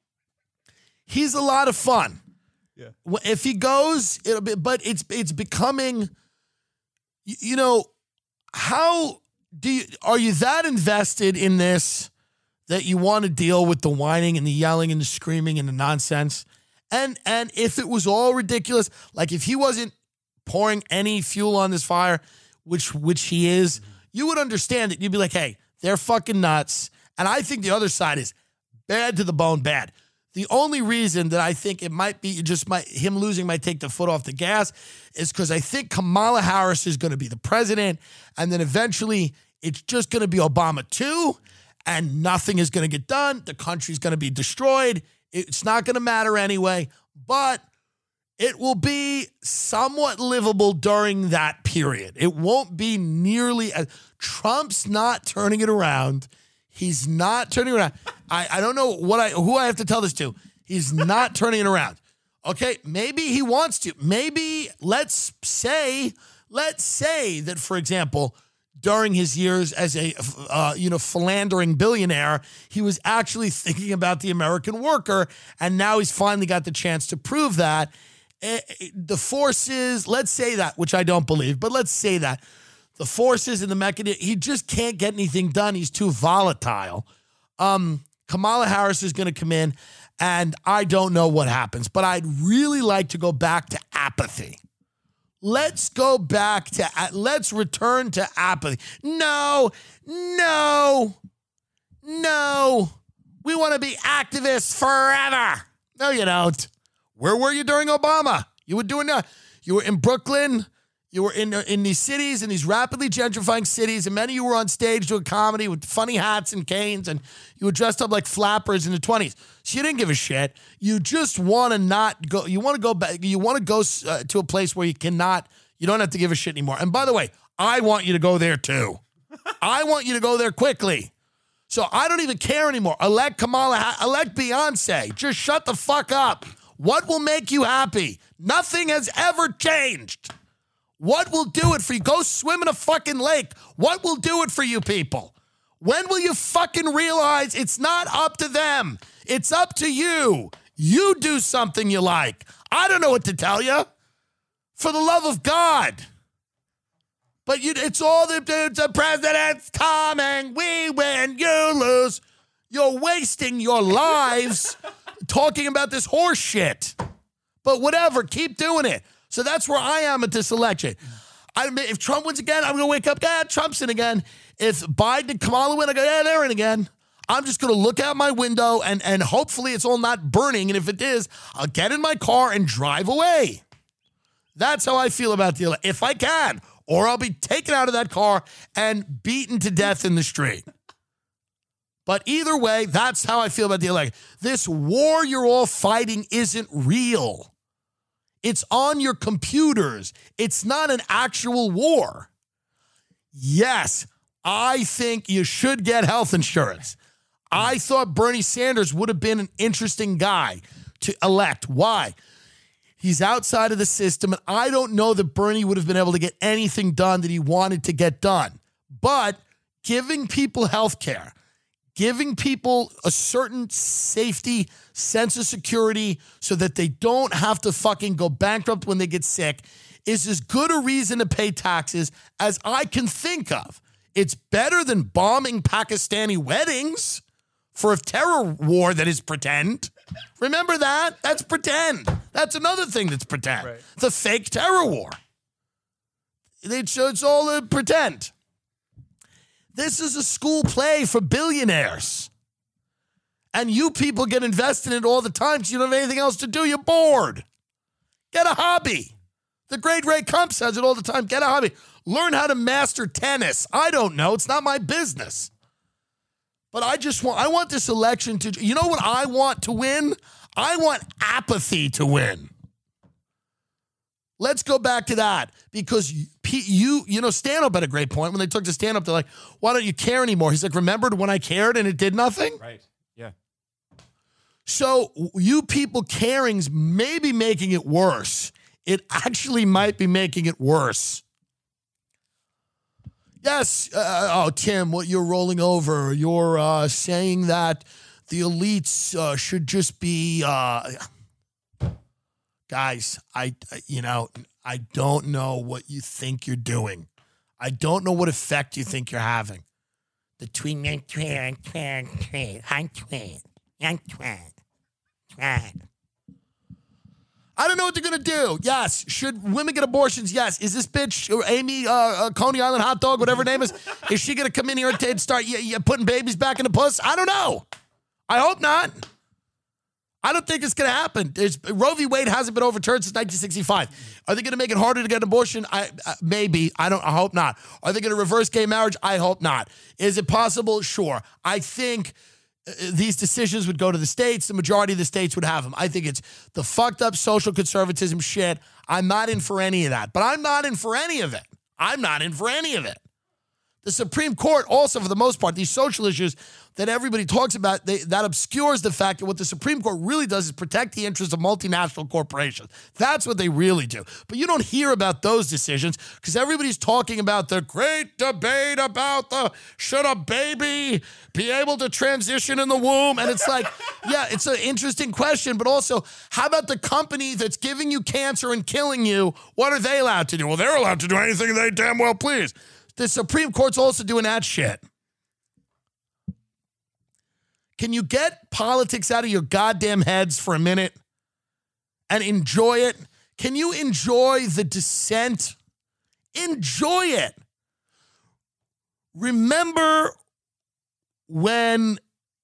[SPEAKER 2] He's a lot of fun. Yeah. If he goes, it'll be, but it's it's becoming, you know, how do you, are you that invested in this that you want to deal with the whining and the yelling and the screaming and the nonsense? And and if it was all ridiculous, like if he wasn't pouring any fuel on this fire, which which he is, mm-hmm. you would understand it. You'd be like, hey, they're fucking nuts. And I think the other side is bad to the bone, bad. The only reason that I think it might be just my, him losing might take the foot off the gas is because I think Kamala Harris is going to be the president, and then eventually it's just going to be Obama too, and nothing is going to get done. The country's going to be destroyed. It's not going to matter anyway, but it will be somewhat livable during that period. It won't be nearly as Trump's not turning it around. He's not turning around. I, I don't know what I who I have to tell this to. He's not turning it around. Okay, maybe he wants to. Maybe let's say, let's say that, for example, during his years as a uh, you know philandering billionaire, he was actually thinking about the American worker, and now he's finally got the chance to prove that. Uh, the forces, let's say that, which I don't believe, but let's say that. The forces and the mechanism, he just can't get anything done. He's too volatile. Um, Kamala Harris is going to come in, and I don't know what happens, but I'd really like to go back to apathy. Let's go back to, let's return to apathy. No, no, no. We want to be activists forever. No, you don't. Where were you during Obama? You were doing that. You were in Brooklyn. You were in in these cities, in these rapidly gentrifying cities, and many of you were on stage doing comedy with funny hats and canes, and you were dressed up like flappers in the twenties. So you didn't give a shit. You just want to not go. You want to go back. You want to go uh, to a place where you cannot. You don't have to give a shit anymore. And by the way, I want you to go there too. I want you to go there quickly. So I don't even care anymore. Elect Kamala. Elect Beyonce. Just shut the fuck up. What will make you happy? Nothing has ever changed. What will do it for you? Go swim in a fucking lake. What will do it for you people? When will you fucking realize it's not up to them? It's up to you. You do something you like. I don't know what to tell you. For the love of God. But you, it's all the, the president's coming. We win, you lose. You're wasting your lives talking about this horse shit. But whatever, keep doing it. So that's where I am at this election. I, if Trump wins again, I'm going to wake up, yeah, Trump's in again. If Biden and Kamala win, I go, yeah, they're in again. I'm just going to look out my window and, and hopefully it's all not burning. And if it is, I'll get in my car and drive away. That's how I feel about the election. If I can, or I'll be taken out of that car and beaten to death in the street. But either way, that's how I feel about the election. This war you're all fighting isn't real. It's on your computers. It's not an actual war. Yes, I think you should get health insurance. I thought Bernie Sanders would have been an interesting guy to elect. Why? He's outside of the system, and I don't know that Bernie would have been able to get anything done that he wanted to get done. But giving people health care, giving people a certain safety, sense of security so that they don't have to fucking go bankrupt when they get sick is as good a reason to pay taxes as I can think of. It's better than bombing Pakistani weddings for a terror war that is pretend. Remember that? That's pretend. That's another thing that's pretend. Right. The fake terror war. It's, it's all a pretend. This is a school play for billionaires. And you people get invested in it all the time because you don't have anything else to do. You're bored. Get a hobby. The great Ray Kump says it all the time. Get a hobby. Learn how to master tennis. I don't know. It's not my business. But I just want, I want this election to, you know what I want to win? I want apathy to win. Let's go back to that because you, you know, Stanhope had a great point. When they took to Stanhope, they're like, why don't you care anymore? He's like, remembered when I cared and it did nothing?
[SPEAKER 3] Right, yeah.
[SPEAKER 2] So you people caring's maybe making it worse. It actually might be making it worse. Yes, uh, oh, Tim, what you're rolling over. You're uh, saying that the elites uh, should just be... Uh, guys, I, you know, I don't know what you think you're doing. I don't know what effect you think you're having. The tween, tween, tween, tween, tween, tween, tween. I don't know what they're going to do. Yes. Should women get abortions? Yes. Is this bitch, or Amy, uh, uh, Coney Island hot dog, whatever her name is, is she going to come in here and start y- y- putting babies back in the puss? I don't know. I hope not. I don't think it's going to happen. There's, Roe v. Wade hasn't been overturned since nineteen sixty-five. Are they going to make it harder to get an abortion? I uh, maybe. I don't. I hope not. Are they going to reverse gay marriage? I hope not. Is it possible? Sure. I think uh, these decisions would go to the states. The majority of the states would have them. I think it's the fucked up social conservatism shit. I'm not in for any of that. But I'm not in for any of it. I'm not in for any of it. The Supreme Court also, for the most part, these social issues that everybody talks about, they, that obscures the fact that what the Supreme Court really does is protect the interests of multinational corporations. That's what they really do. But you don't hear about those decisions because everybody's talking about the great debate about the should a baby be able to transition in the womb? And it's like, yeah, it's an interesting question, but also, how about the company that's giving you cancer and killing you? What are they allowed to do? Well, they're allowed to do anything they damn well please. The Supreme Court's also doing that shit. Can you get politics out of your goddamn heads for a minute and enjoy it? Can you enjoy the dissent? Enjoy it. Remember when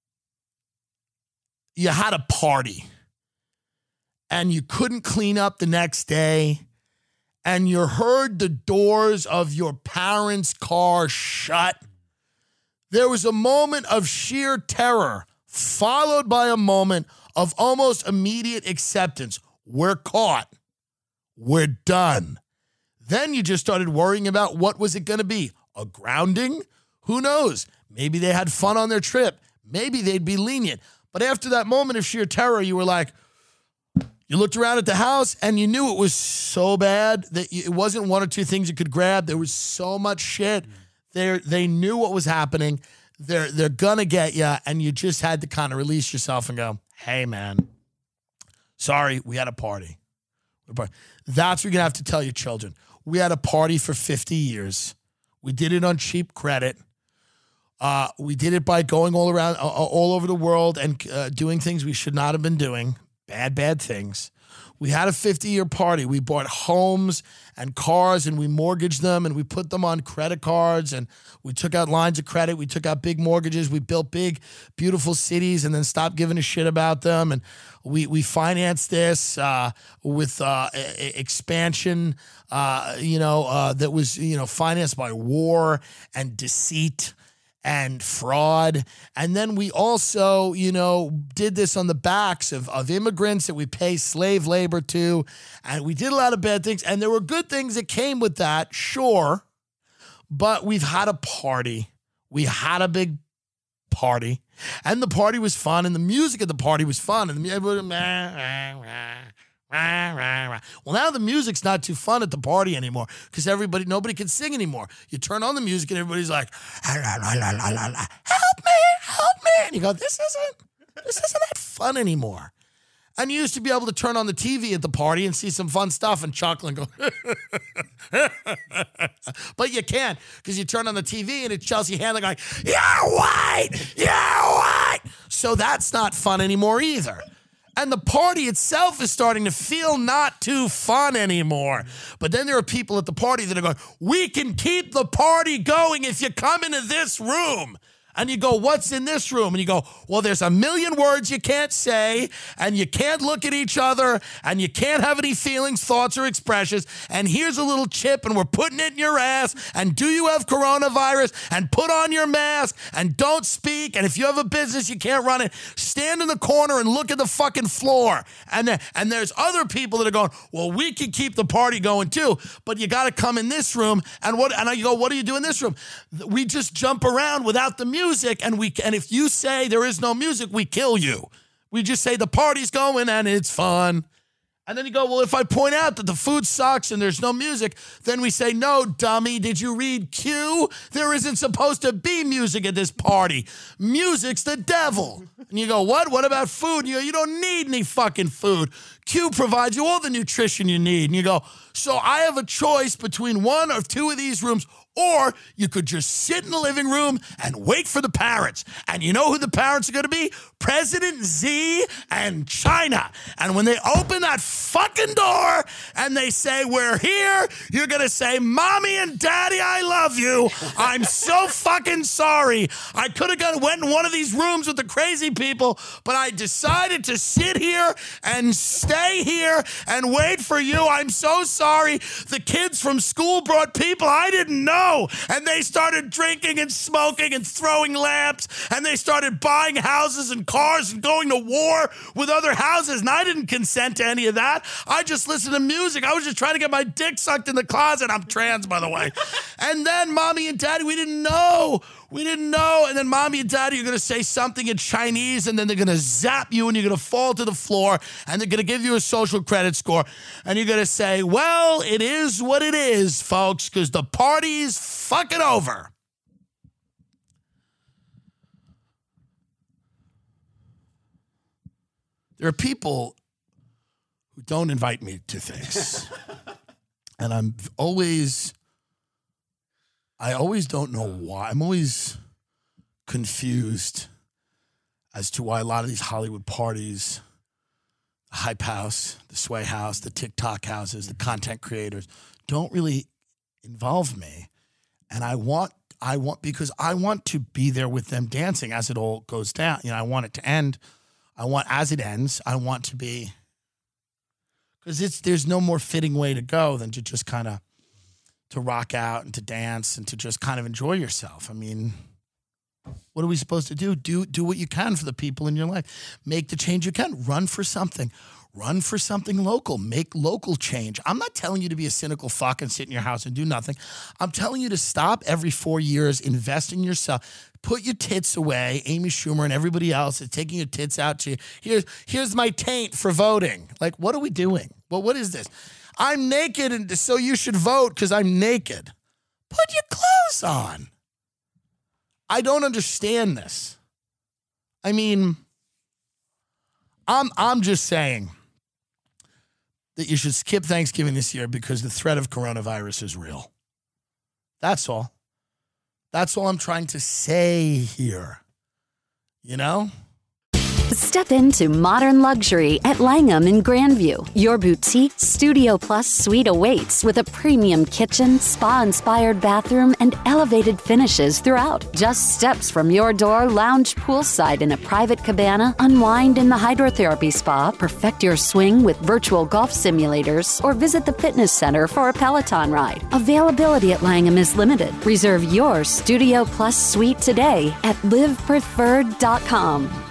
[SPEAKER 2] you had a party and you couldn't clean up the next day and you heard the doors of your parents' car shut? There was a moment of sheer terror, followed by a moment of almost immediate acceptance. We're caught. We're done. Then you just started worrying about what was it going to be? A grounding? Who knows? Maybe they had fun on their trip. Maybe they'd be lenient. But after that moment of sheer terror, you were like, you looked around at the house and you knew it was so bad that it wasn't one or two things you could grab. There was so much shit. They they knew what was happening. They're they're gonna get you, and you just had to kind of release yourself and go, "Hey, man, sorry, we had a party." That's what you're gonna have to tell your children. We had a party for fifty years. We did it on cheap credit. Uh, we did it by going all around, uh, all over the world, and uh, doing things we should not have been doing. Bad, bad things. We had a fifty-year party. We bought homes and cars, and we mortgaged them, and we put them on credit cards, and we took out lines of credit. We took out big mortgages. We built big, beautiful cities and then stopped giving a shit about them. And we we financed this uh, with uh, expansion, uh, you know, uh, that was, you know, financed by war and deceit and fraud. And then we also, you know, did this on the backs of, of immigrants that we pay slave labor to. And we did a lot of bad things. And there were good things that came with that, sure. But we've had a party. We had a big party. And the party was fun. And the music at the party was fun. And the Rah, rah, rah. Well, now the music's not too fun at the party anymore because everybody, nobody can sing anymore. You turn on the music and everybody's like, la, la, la, la, la, la, la. Help me, help me. And you go, this isn't, this isn't that fun anymore. And you used to be able to turn on the T V at the party and see some fun stuff and chuckle and go, but you can't because you turn on the T V and it's Chelsea Handler going, you're white, you're white. So that's not fun anymore either. And the party itself is starting to feel not too fun anymore. But then there are people at the party that are going, we can keep the party going if you come into this room. And you go, what's in this room? And you go, well, there's a million words you can't say, and you can't look at each other, and you can't have any feelings, thoughts, or expressions. And here's a little chip, and we're putting it in your ass. And do you have coronavirus? And put on your mask, and don't speak. And if you have a business, you can't run it. Stand in the corner and look at the fucking floor. And, then, and there's other people that are going, well, we can keep the party going too, but you got to come in this room. And what? And you go, what do you do in this room? We just jump around without the music. Music and we and if you say there is no music, we kill you. We just say the party's going and it's fun. And then you go, well, if I point out that the food sucks and there's no music, then we say, no, dummy, did you read Q? There isn't supposed to be music at this party. Music's the devil. And you go, what? What about food? And you go, you don't need any fucking food. Q provides you all the nutrition you need. And you go, so I have a choice between one or two of these rooms, or you could just sit in the living room and wait for the parents. And you know who the parents are going to be? President Xi and China. And when they open that fucking door and they say, we're here, you're going to say, Mommy and Daddy, I love you. I'm so fucking sorry. I could have gone went in one of these rooms with the crazy people, but I decided to sit here and stay here and wait for you. I'm so sorry. The kids from school brought people I didn't know. And they started drinking and smoking and throwing lamps, and they started buying houses and cars and going to war with other houses, and I didn't consent to any of that. I just listened to music. I was just trying to get my dick sucked in the closet. I'm trans, by the way. And then Mommy and Daddy, we didn't know. We didn't know. And then Mommy and Daddy are going to say something in Chinese, and then they're going to zap you, and you're going to fall to the floor, and they're going to give you a social credit score, and you're going to say, well, it is what it is, folks, because the party's fucking over. There are people who don't invite me to things. And I'm always, I always don't know why. I'm always confused as to why a lot of these Hollywood parties, the Hype House, the Sway House, the TikTok houses, the content creators, don't really involve me. And I want, I want, because I want to be there with them dancing as it all goes down. You know, I want it to end. I want, as it ends, I want to be, because it's, there's no more fitting way to go than to just kind of, to rock out and to dance and to just kind of enjoy yourself. I mean, what are we supposed to do? Do, do what you can for the people in your life. Make the change you can. Run for something. Run for something local. Make local change. I'm not telling you to be a cynical fuck and sit in your house and do nothing. I'm telling you to stop every four years, invest in yourself. Put your tits away. Amy Schumer and everybody else is taking your tits out to you. Here's, here's my taint for voting. Like, what are we doing? Well, what is this? I'm naked, and so you should vote because I'm naked. Put your clothes on. I don't understand this. I mean, I'm I'm just saying that you should skip Thanksgiving this year because the threat of coronavirus is real. That's all. That's all I'm trying to say here. You know?
[SPEAKER 1] Step into modern luxury at Langham in Grandview. Your boutique Studio Plus suite awaits with a premium kitchen, spa-inspired bathroom, and elevated finishes throughout. Just steps from your door, lounge poolside in a private cabana, unwind in the hydrotherapy spa, perfect your swing with virtual golf simulators, or visit the fitness center for a Peloton ride. Availability at Langham is limited. Reserve your Studio Plus suite today at live preferred dot com.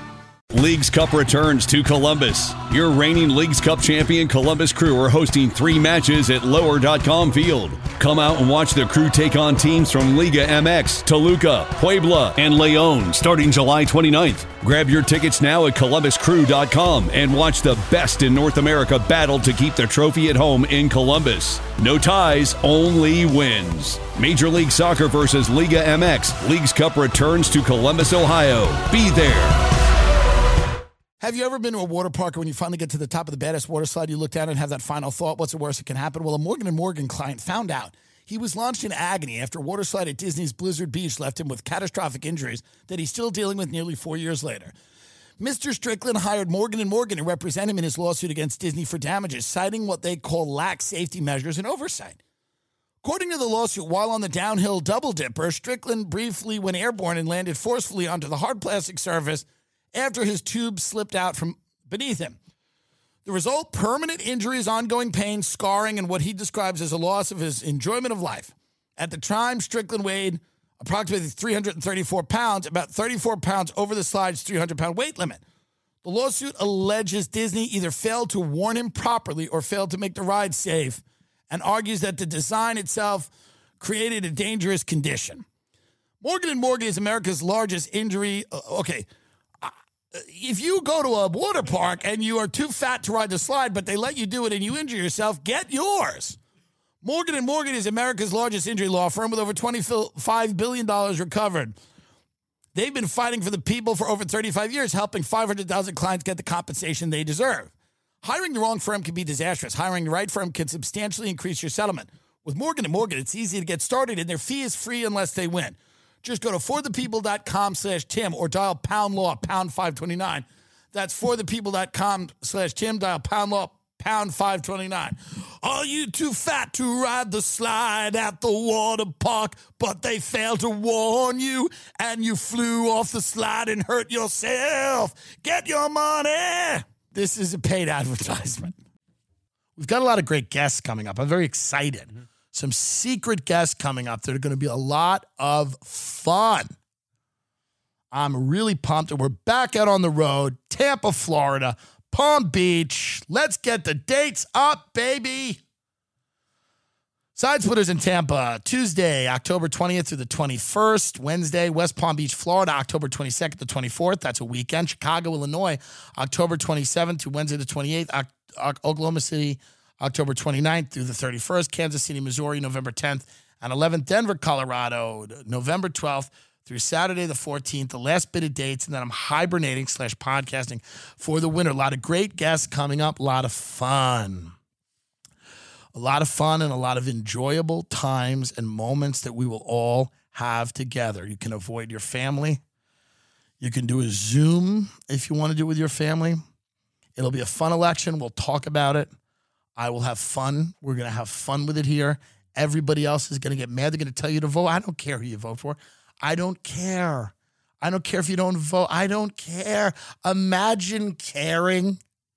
[SPEAKER 4] Leagues Cup returns to Columbus. Your reigning Leagues Cup champion Columbus Crew are hosting three matches at lower dot com Field. Come out and watch the Crew take on teams from Liga M X, Toluca, Puebla, and León starting July twenty-ninth. Grab your tickets now at columbus crew dot com and watch the best in North America battle to keep the trophy at home in Columbus. No ties, only wins. Major League Soccer versus Liga M X. Leagues Cup returns to Columbus, Ohio. Be there.
[SPEAKER 2] Have you ever been to a water park when you finally get to the top of the baddest water slide, you look down and have that final thought, what's the worst that can happen? Well, a Morgan and Morgan client found out he was launched in agony after a water slide at Disney's Blizzard Beach left him with catastrophic injuries that he's still dealing with nearly four years later. Mister Strickland hired Morgan and Morgan to represent him in his lawsuit against Disney for damages, citing what they call lax safety measures and oversight. According to the lawsuit, while on the downhill double dipper, Strickland briefly went airborne and landed forcefully onto the hard plastic surface after his tube slipped out from beneath him. The result, permanent injuries, ongoing pain, scarring, and what he describes as a loss of his enjoyment of life. At the time, Strickland weighed approximately three hundred thirty-four pounds, about thirty-four pounds over the slide's three hundred pound weight limit. The lawsuit alleges Disney either failed to warn him properly or failed to make the ride safe, and argues that the design itself created a dangerous condition. Morgan and Morgan is America's largest injury. Uh, okay. If you go to a water park and you are too fat to ride the slide, but they let you do it and you injure yourself, get yours. Morgan and Morgan is America's largest injury law firm with over twenty-five billion dollars recovered. They've been fighting for the people for over thirty-five years, helping five hundred thousand clients get the compensation they deserve. Hiring the wrong firm can be disastrous. Hiring the right firm can substantially increase your settlement. With Morgan and Morgan, it's easy to get started, and their fee is free unless they win. Just go to forthepeople.com slash Tim or dial pound law, pound five twenty-nine. That's forthepeople.com slash Tim, dial pound law, pound five twenty-nine. Are you too fat to ride the slide at the water park, but they failed to warn you and you flew off the slide and hurt yourself? Get your money. This is a paid advertisement. We've got a lot of great guests coming up. I'm very excited. Mm-hmm. Some secret guests coming up that are going to be a lot of fun. I'm really pumped, and we're back out on the road. Tampa, Florida, Palm Beach. Let's get the dates up, baby. Side Splitters in Tampa, Tuesday, October twentieth through the twenty-first. Wednesday, West Palm Beach, Florida, October twenty-second to twenty-fourth. That's a weekend. Chicago, Illinois, October twenty-seventh to Wednesday the twenty-eighth. O- Oklahoma City, October twenty-ninth through the thirty-first. Kansas City, Missouri, November tenth and eleventh. Denver, Colorado, November twelfth through Saturday the fourteenth. The last bit of dates, and then I'm hibernating slash podcasting for the winter. A lot of great guests coming up. A lot of fun. A lot of fun and a lot of enjoyable times and moments that we will all have together. You can avoid your family. You can do a Zoom if you want to do it with your family. It'll be a fun election. We'll talk about it. I will have fun. We're going to have fun with it here. Everybody else is going to get mad. They're going to tell you to vote. I don't care who you vote for. I don't care. I don't care if you don't vote. I don't care. Imagine caring.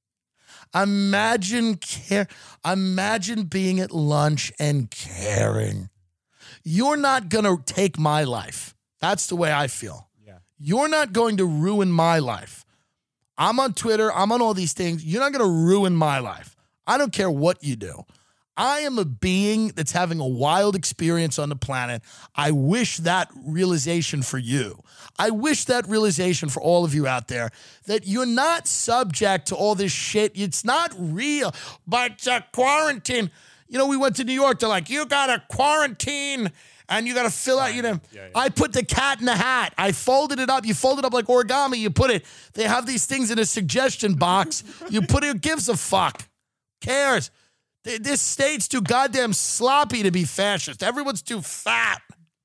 [SPEAKER 2] Imagine care. Imagine being at lunch and caring. You're not going to take my life. That's the way I feel. Yeah. You're not going to ruin my life. I'm on Twitter. I'm on all these things. You're not going to ruin my life. I don't care what you do. I am a being that's having a wild experience on the planet. I wish that realization for you. I wish that realization for all of you out there, that you're not subject to all this shit. It's not real, but uh, quarantine. You know, we went to New York. They're like, you got to quarantine and you got to fill out, you know. Yeah, yeah. I put the cat in the hat. I folded it up. You fold it up like origami. You put it. They have these things in a suggestion box. You put it. Who gives a fuck? Cares? This state's too goddamn sloppy to be fascist. Everyone's too fat.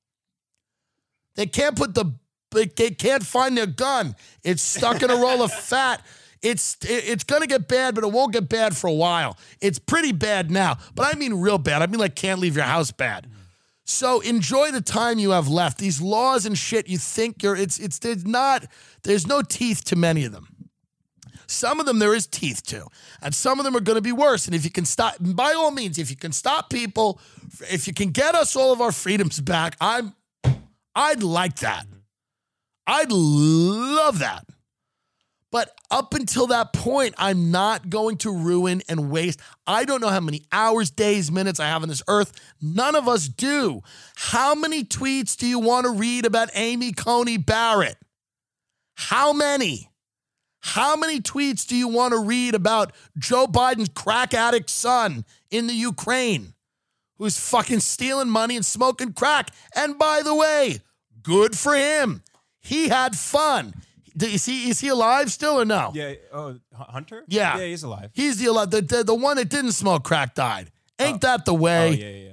[SPEAKER 2] They can't put the, they can't find their gun. It's stuck in a roll of fat. It's it's going to get bad, but it won't get bad for a while. It's pretty bad now, but I mean real bad. I mean like can't leave your house bad. So enjoy the time you have left. These laws and shit, you think you're, it's, it's, there's not, there's no teeth to many of them. Some of them there is teeth to, and some of them are going to be worse. And if you can stop, by all means, if you can stop people, if you can get us all of our freedoms back, I'm, I'd like that. I'd love that. But up until that point, I'm not going to ruin and waste. I don't know how many hours, days, minutes I have on this earth. None of us do. How many tweets do you want to read about Amy Coney Barrett? How many? How many tweets do you want to read about Joe Biden's crack addict son in the Ukraine who's fucking stealing money and smoking crack? And by the way, good for him. He had fun. Is he, is he alive still or no?
[SPEAKER 3] Yeah. Oh, Hunter?
[SPEAKER 2] Yeah.
[SPEAKER 3] Yeah, he's alive.
[SPEAKER 2] He's the alive. The, the, the one that didn't smoke crack died. Ain't
[SPEAKER 3] oh.
[SPEAKER 2] that the way?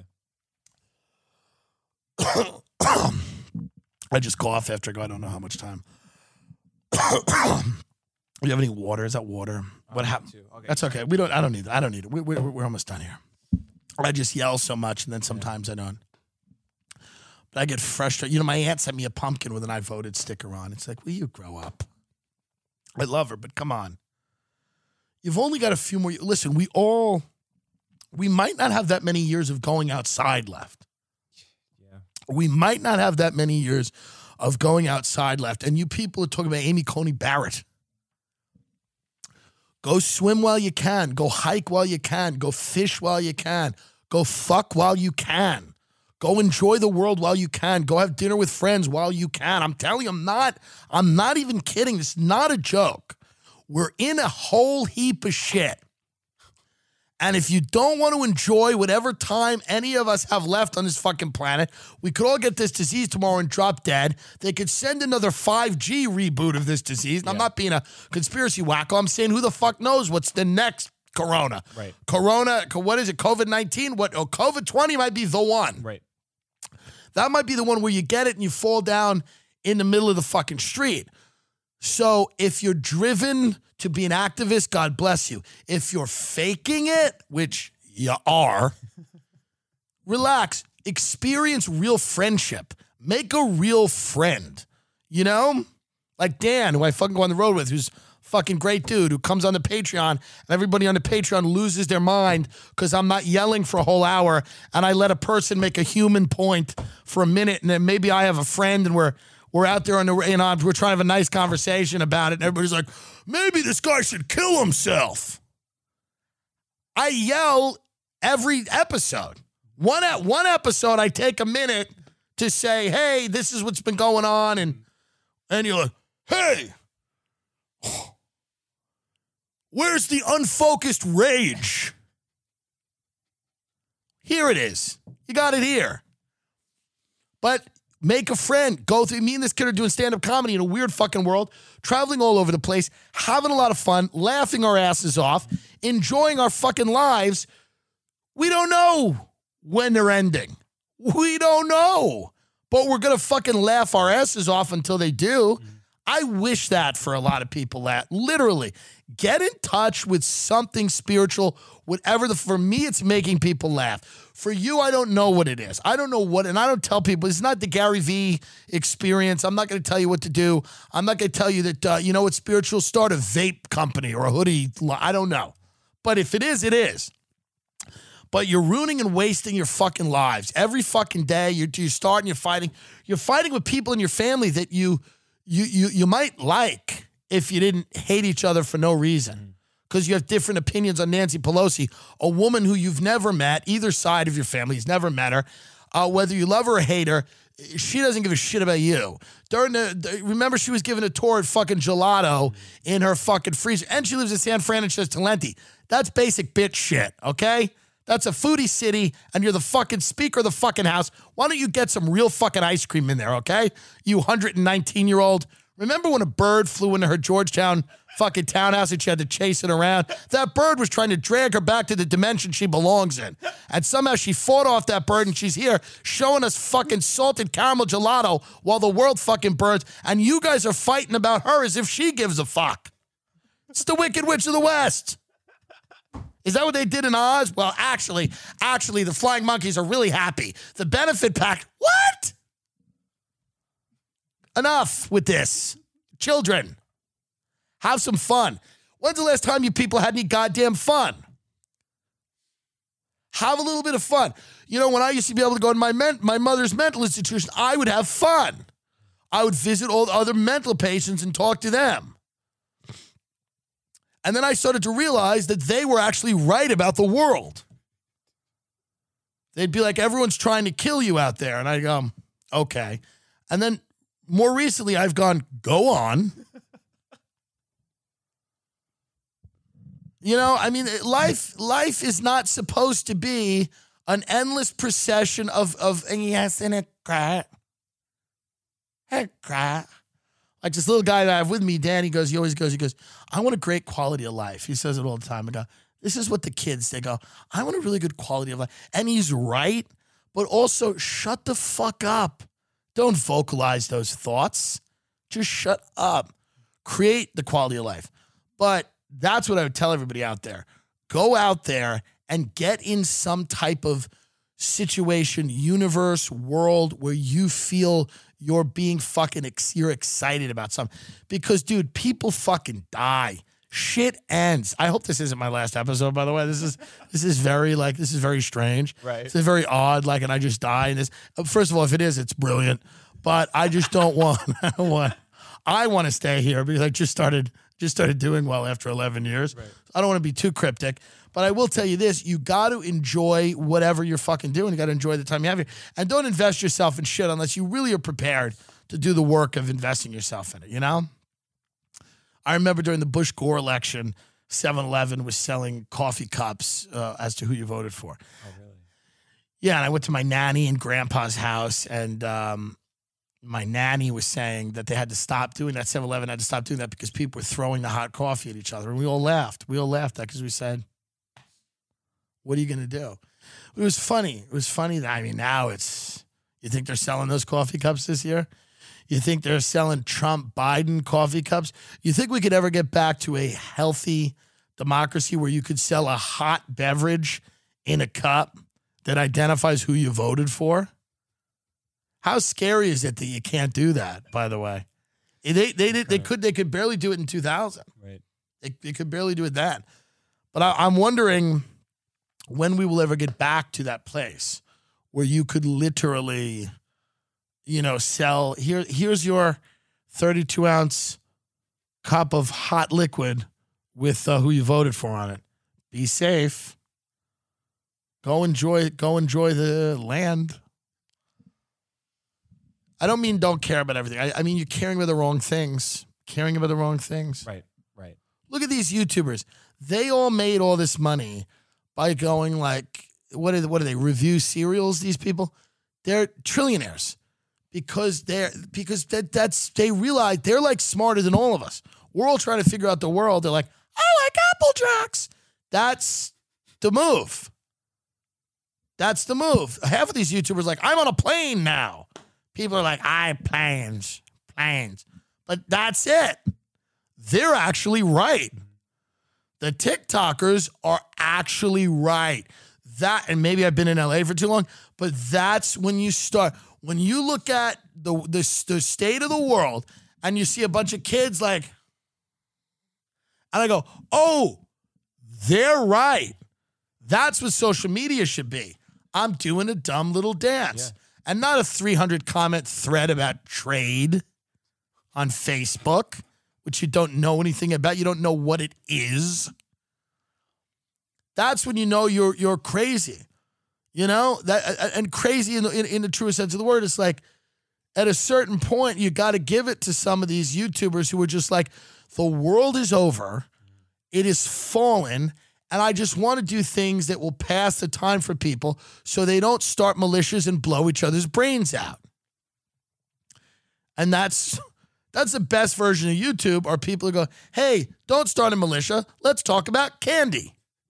[SPEAKER 3] Oh, yeah, yeah,
[SPEAKER 2] I just cough after I go. I don't know how much time. Do you have any water? Is that water? What happened? Okay. That's okay. We don't. I don't need that. I don't need it. We, we, we're almost done here. I just yell so much, and then sometimes yeah. I don't. But I get frustrated. You know, my aunt sent me a pumpkin with an I voted sticker on. It's like, will you grow up? I love her, but come on. You've only got a few more. Listen, we all, we might not have that many years of going outside left.
[SPEAKER 3] Yeah.
[SPEAKER 2] We might not have that many years of going outside left. And you people are talking about Amy Coney Barrett. Go swim while you can. Go hike while you can. Go fish while you can. Go fuck while you can. Go enjoy the world while you can. Go have dinner with friends while you can. I'm telling you, I'm not, I'm not even kidding. This is not a joke. We're in a whole heap of shit. And if you don't want to enjoy whatever time any of us have left on this fucking planet, we could all get this disease tomorrow and drop dead. They could send another five G reboot of this disease. And yeah. I'm not being a conspiracy wacko. I'm saying who the fuck knows what's the next corona.
[SPEAKER 3] Right.
[SPEAKER 2] Corona, what is it, COVID nineteen? What? Oh, COVID twenty might be the one.
[SPEAKER 3] Right.
[SPEAKER 2] That might be the one where you get it and you fall down in the middle of the fucking street. So if you're driven to be an activist, God bless you. If you're faking it, which you are, relax. Experience real friendship. Make a real friend. You know? Like Dan, who I fucking go on the road with, who's fucking great dude, who comes on the Patreon, and everybody on the Patreon loses their mind because I'm not yelling for a whole hour, and I let a person make a human point for a minute, and then maybe I have a friend, and we're we're out there on the, you know, we're trying to have a nice conversation about it, and everybody's like, maybe this guy should kill himself. I yell every episode. One at one episode, I take a minute to say, hey, this is what's been going on, and and you're like, hey, where's the unfocused rage? Here it is. You got it here. But make a friend. Go through. Me and this kid are doing stand-up comedy in a weird fucking world, traveling all over the place, having a lot of fun, laughing our asses off, enjoying our fucking lives. We don't know when they're ending. We don't know. But we're going to fucking laugh our asses off until they do. Mm-hmm. I wish that for a lot of people, that literally get in touch with something spiritual, whatever the, for me, it's making people laugh. For you, I don't know what it is. I don't know what, and I don't tell people, it's not the Gary Vee experience. I'm not going to tell you what to do. I'm not going to tell you that, uh, you know what, spiritual, start a vape company or a hoodie. I don't know. But if it is, it is. But you're ruining and wasting your fucking lives. Every fucking day, you're, you're starting, you're fighting. You're fighting with people in your family that you, You you you might like if you didn't hate each other for no reason, because you have different opinions on Nancy Pelosi, a woman who you've never met, either side of your family, has never met her. Uh, whether you love her or hate her, she doesn't give a shit about you. During the, the remember, she was giving a tour at fucking Gelato in her fucking freezer, and she lives in San Fran and she has Talenti. That's basic bitch shit, okay? That's a foodie city, and you're the fucking speaker of the fucking house. Why don't you get some real fucking ice cream in there, okay? You one hundred nineteen-year-old. Remember when a bird flew into her Georgetown fucking townhouse and she had to chase it around? That bird was trying to drag her back to the dimension she belongs in. And somehow she fought off that bird, and she's here showing us fucking salted caramel gelato while the world fucking burns, and you guys are fighting about her as if she gives a fuck. It's the Wicked Witch of the West. Is that what they did in Oz? Well, actually, actually, the flying monkeys are really happy. The benefit pack, what? Enough with this. Children, have some fun. When's the last time you people had any goddamn fun? Have a little bit of fun. You know, when I used to be able to go to my men- my mother's mental institution, I would have fun. I would visit all the other mental patients and talk to them. And then I started to realize that they were actually right about the world. They'd be like, everyone's trying to kill you out there. And I go, okay. And then more recently, I've gone, go on. You know, I mean, life life is not supposed to be an endless procession of, of yes, and a cry. A cry. Like this little guy that I have with me, Dan, he goes, he always goes, he goes, I want a great quality of life. He says it all the time. I go, this is what the kids, they go, I want a really good quality of life. And he's right, but also shut the fuck up. Don't vocalize those thoughts. Just shut up. Create the quality of life. But that's what I would tell everybody out there. Go out there and get in some type of situation, universe, world where you feel you're being fucking, ex- you're excited about something. Because, dude, people fucking die. Shit ends. I hope this isn't my last episode, by the way. This is this is very, like, this is very strange.
[SPEAKER 3] Right.
[SPEAKER 2] This is very odd, like, and I just die in this. First of all, if it is, it's brilliant. But I just don't want, I don't want, I want to stay here because I just started, just started doing well after eleven years. Right. I don't want to be too cryptic. But I will tell you this, you got to enjoy whatever you're fucking doing. You got to enjoy the time you have here. And don't invest yourself in shit unless you really are prepared to do the work of investing yourself in it, you know? I remember during the Bush-Gore election, seven eleven was selling coffee cups uh, as to who you voted for.
[SPEAKER 3] Oh, really?
[SPEAKER 2] Yeah, and I went to my nanny and grandpa's house, and um, my nanny was saying that they had to stop doing that. seven eleven had to stop doing that because people were throwing the hot coffee at each other. And we all laughed. We all laughed at because we said, what are you going to do? It was funny. It was funny that, I mean, now it's, you think they're selling those coffee cups this year? You think they're selling Trump Biden coffee cups? You think we could ever get back to a healthy democracy where you could sell a hot beverage in a cup that identifies who you voted for? How scary is it that you can't do that, by the way? They they they, they could they could barely do it in two thousand.
[SPEAKER 3] Right.
[SPEAKER 2] They, they could barely do it then. But I, I'm wondering when we will ever get back to that place where you could literally, you know, sell, here, here's your thirty-two ounce cup of hot liquid with uh, who you voted for on it. Be safe. Go enjoy, go enjoy the land. I don't mean don't care about everything. I, I mean, you're caring about the wrong things. Caring about the wrong things.
[SPEAKER 3] Right, right.
[SPEAKER 2] Look at these YouTubers. They all made all this money by going like, what are they, what are they, review cereals, these people? They're trillionaires because they're, because that, that's, they realize they're like smarter than all of us. We're all trying to figure out the world. They're like, I like Apple Jacks. That's the move. That's the move. Half of these YouTubers are like, I'm on a plane now. People are like, I planes, planes. But that's it. They're actually right. The TikTokers are actually right. That, and maybe I've been in L A for too long, but that's when you start, when you look at the, the, the state of the world and you see a bunch of kids like, and I go, oh, they're right. That's what social media should be. I'm doing a dumb little dance. Yeah. And not a three hundred comment thread about trade on Facebook, which you don't know anything about. You don't know what it is. That's when you know you're you're crazy. You know? that And crazy in the, in, in the truest sense of the word. It's like at a certain point, you got to give it to some of these YouTubers who are just like, the world is over. It is fallen. And I just want to do things that will pass the time for people so they don't start militias and blow each other's brains out. And that's that's the best version of YouTube, are people who go, hey, don't start a militia. Let's talk about candy.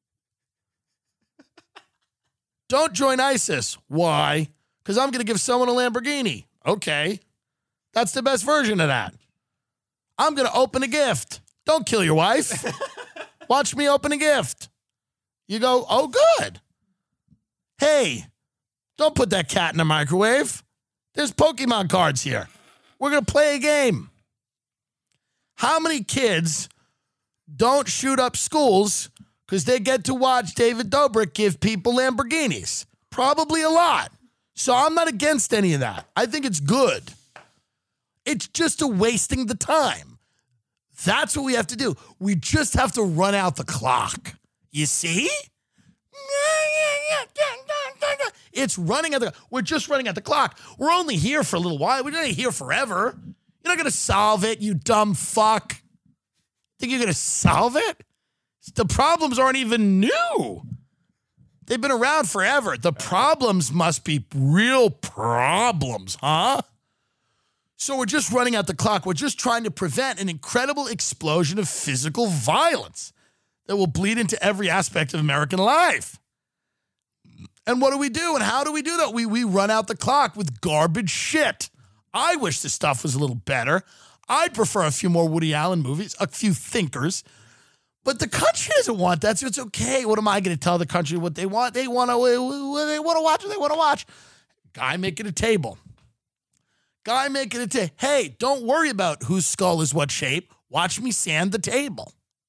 [SPEAKER 2] Don't join ISIS. Why? Because I'm going to give someone a Lamborghini. Okay. That's the best version of that. I'm going to open a gift. Don't kill your wife. Watch me open a gift. You go, oh, good. Hey, don't put that cat in the microwave. There's Pokemon cards here. We're going to play a game. How many kids don't shoot up schools because they get to watch David Dobrik give people Lamborghinis? Probably a lot. So I'm not against any of that. I think it's good. It's just a wasting the time. That's what we have to do. We just have to run out the clock. You see? It's running at the, we're just running at the clock. We're only here for a little while. We're not here forever. You're not going to solve it, you dumb fuck. Think you're going to solve it? The problems aren't even new. They've been around forever. The problems must be real problems, huh? So we're just running out the clock. We're just trying to prevent an incredible explosion of physical violence that will bleed into every aspect of American life. And what do we do? And how do we do that? We, we run out the clock with garbage shit. I wish the stuff was a little better. I'd prefer a few more Woody Allen movies, a few thinkers. But the country doesn't want that, so it's okay. What am I going to tell the country what they want? They want to they want to watch what they want to watch. Guy making a table. Guy making a table. Hey, don't worry about whose skull is what shape. Watch me sand the table.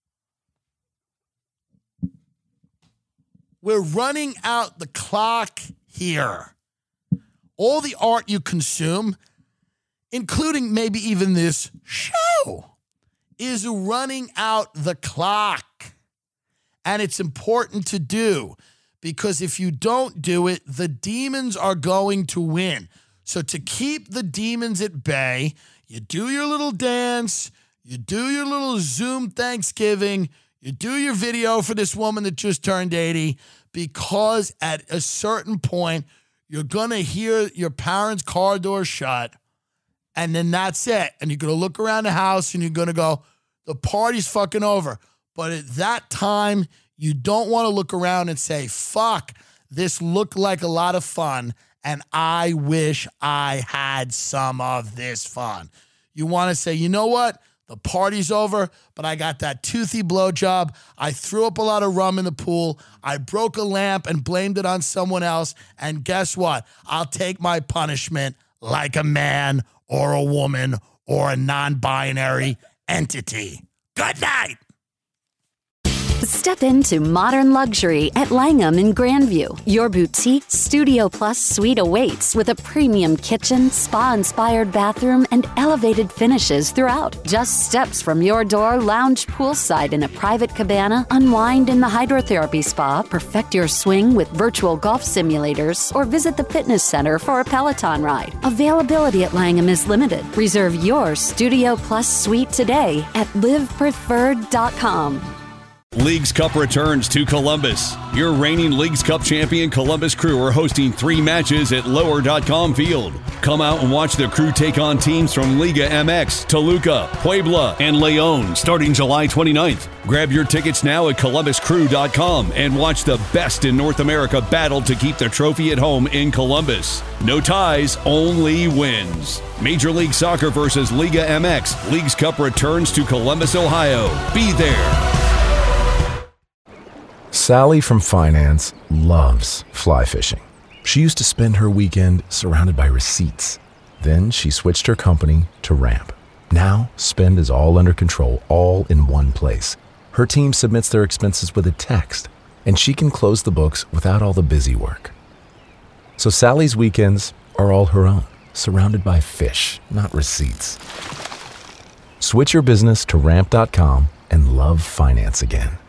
[SPEAKER 2] We're running out the clock here. All the art you consume, including maybe even this show, is running out the clock. And it's important to do, because if you don't do it, the demons are going to win. So to keep the demons at bay, you do your little dance, you do your little Zoom Thanksgiving, you do your video for this woman that just turned eighty, because at a certain point, you're going to hear your parents' car door shut, and then that's it. And you're going to look around the house and you're going to go, the party's fucking over. But at that time, you don't want to look around and say, fuck, this looked like a lot of fun, and I wish I had some of this fun. You want to say, you know what? The party's over, but I got that toothy blowjob. I threw up a lot of rum in the pool. I broke a lamp and blamed it on someone else. And guess what? I'll take my punishment like a man or a woman or a non-binary entity. Good night.
[SPEAKER 1] Step into modern luxury at Langham in Grandview. Your boutique Studio Plus suite awaits with a premium kitchen, spa-inspired bathroom, and elevated finishes throughout. Just steps from your door, lounge poolside in a private cabana, unwind in the hydrotherapy spa, perfect your swing with virtual golf simulators, or visit the fitness center for a Peloton ride. Availability at Langham is limited. Reserve your Studio Plus suite today at live preferred dot com.
[SPEAKER 4] Leagues Cup returns to Columbus. Your reigning Leagues Cup champion Columbus Crew are hosting three matches at lower dot com field. Come out and watch the Crew take on teams from Liga M X, Toluca, Puebla, and Leon starting July twenty-ninth. Grab your tickets now at columbus crew dot com and watch the best in North America battle to keep the trophy at home in Columbus. No ties, only wins. Major League Soccer versus Liga M X. Leagues Cup returns to Columbus, Ohio. Be there.
[SPEAKER 6] Sally from finance loves fly fishing. She used to spend her weekend surrounded by receipts. Then she switched her company to Ramp. Now, spend is all under control, all in one place. Her team submits their expenses with a text, and she can close the books without all the busy work. So Sally's weekends are all her own, surrounded by fish, not receipts. Switch your business to ramp dot com and love finance again.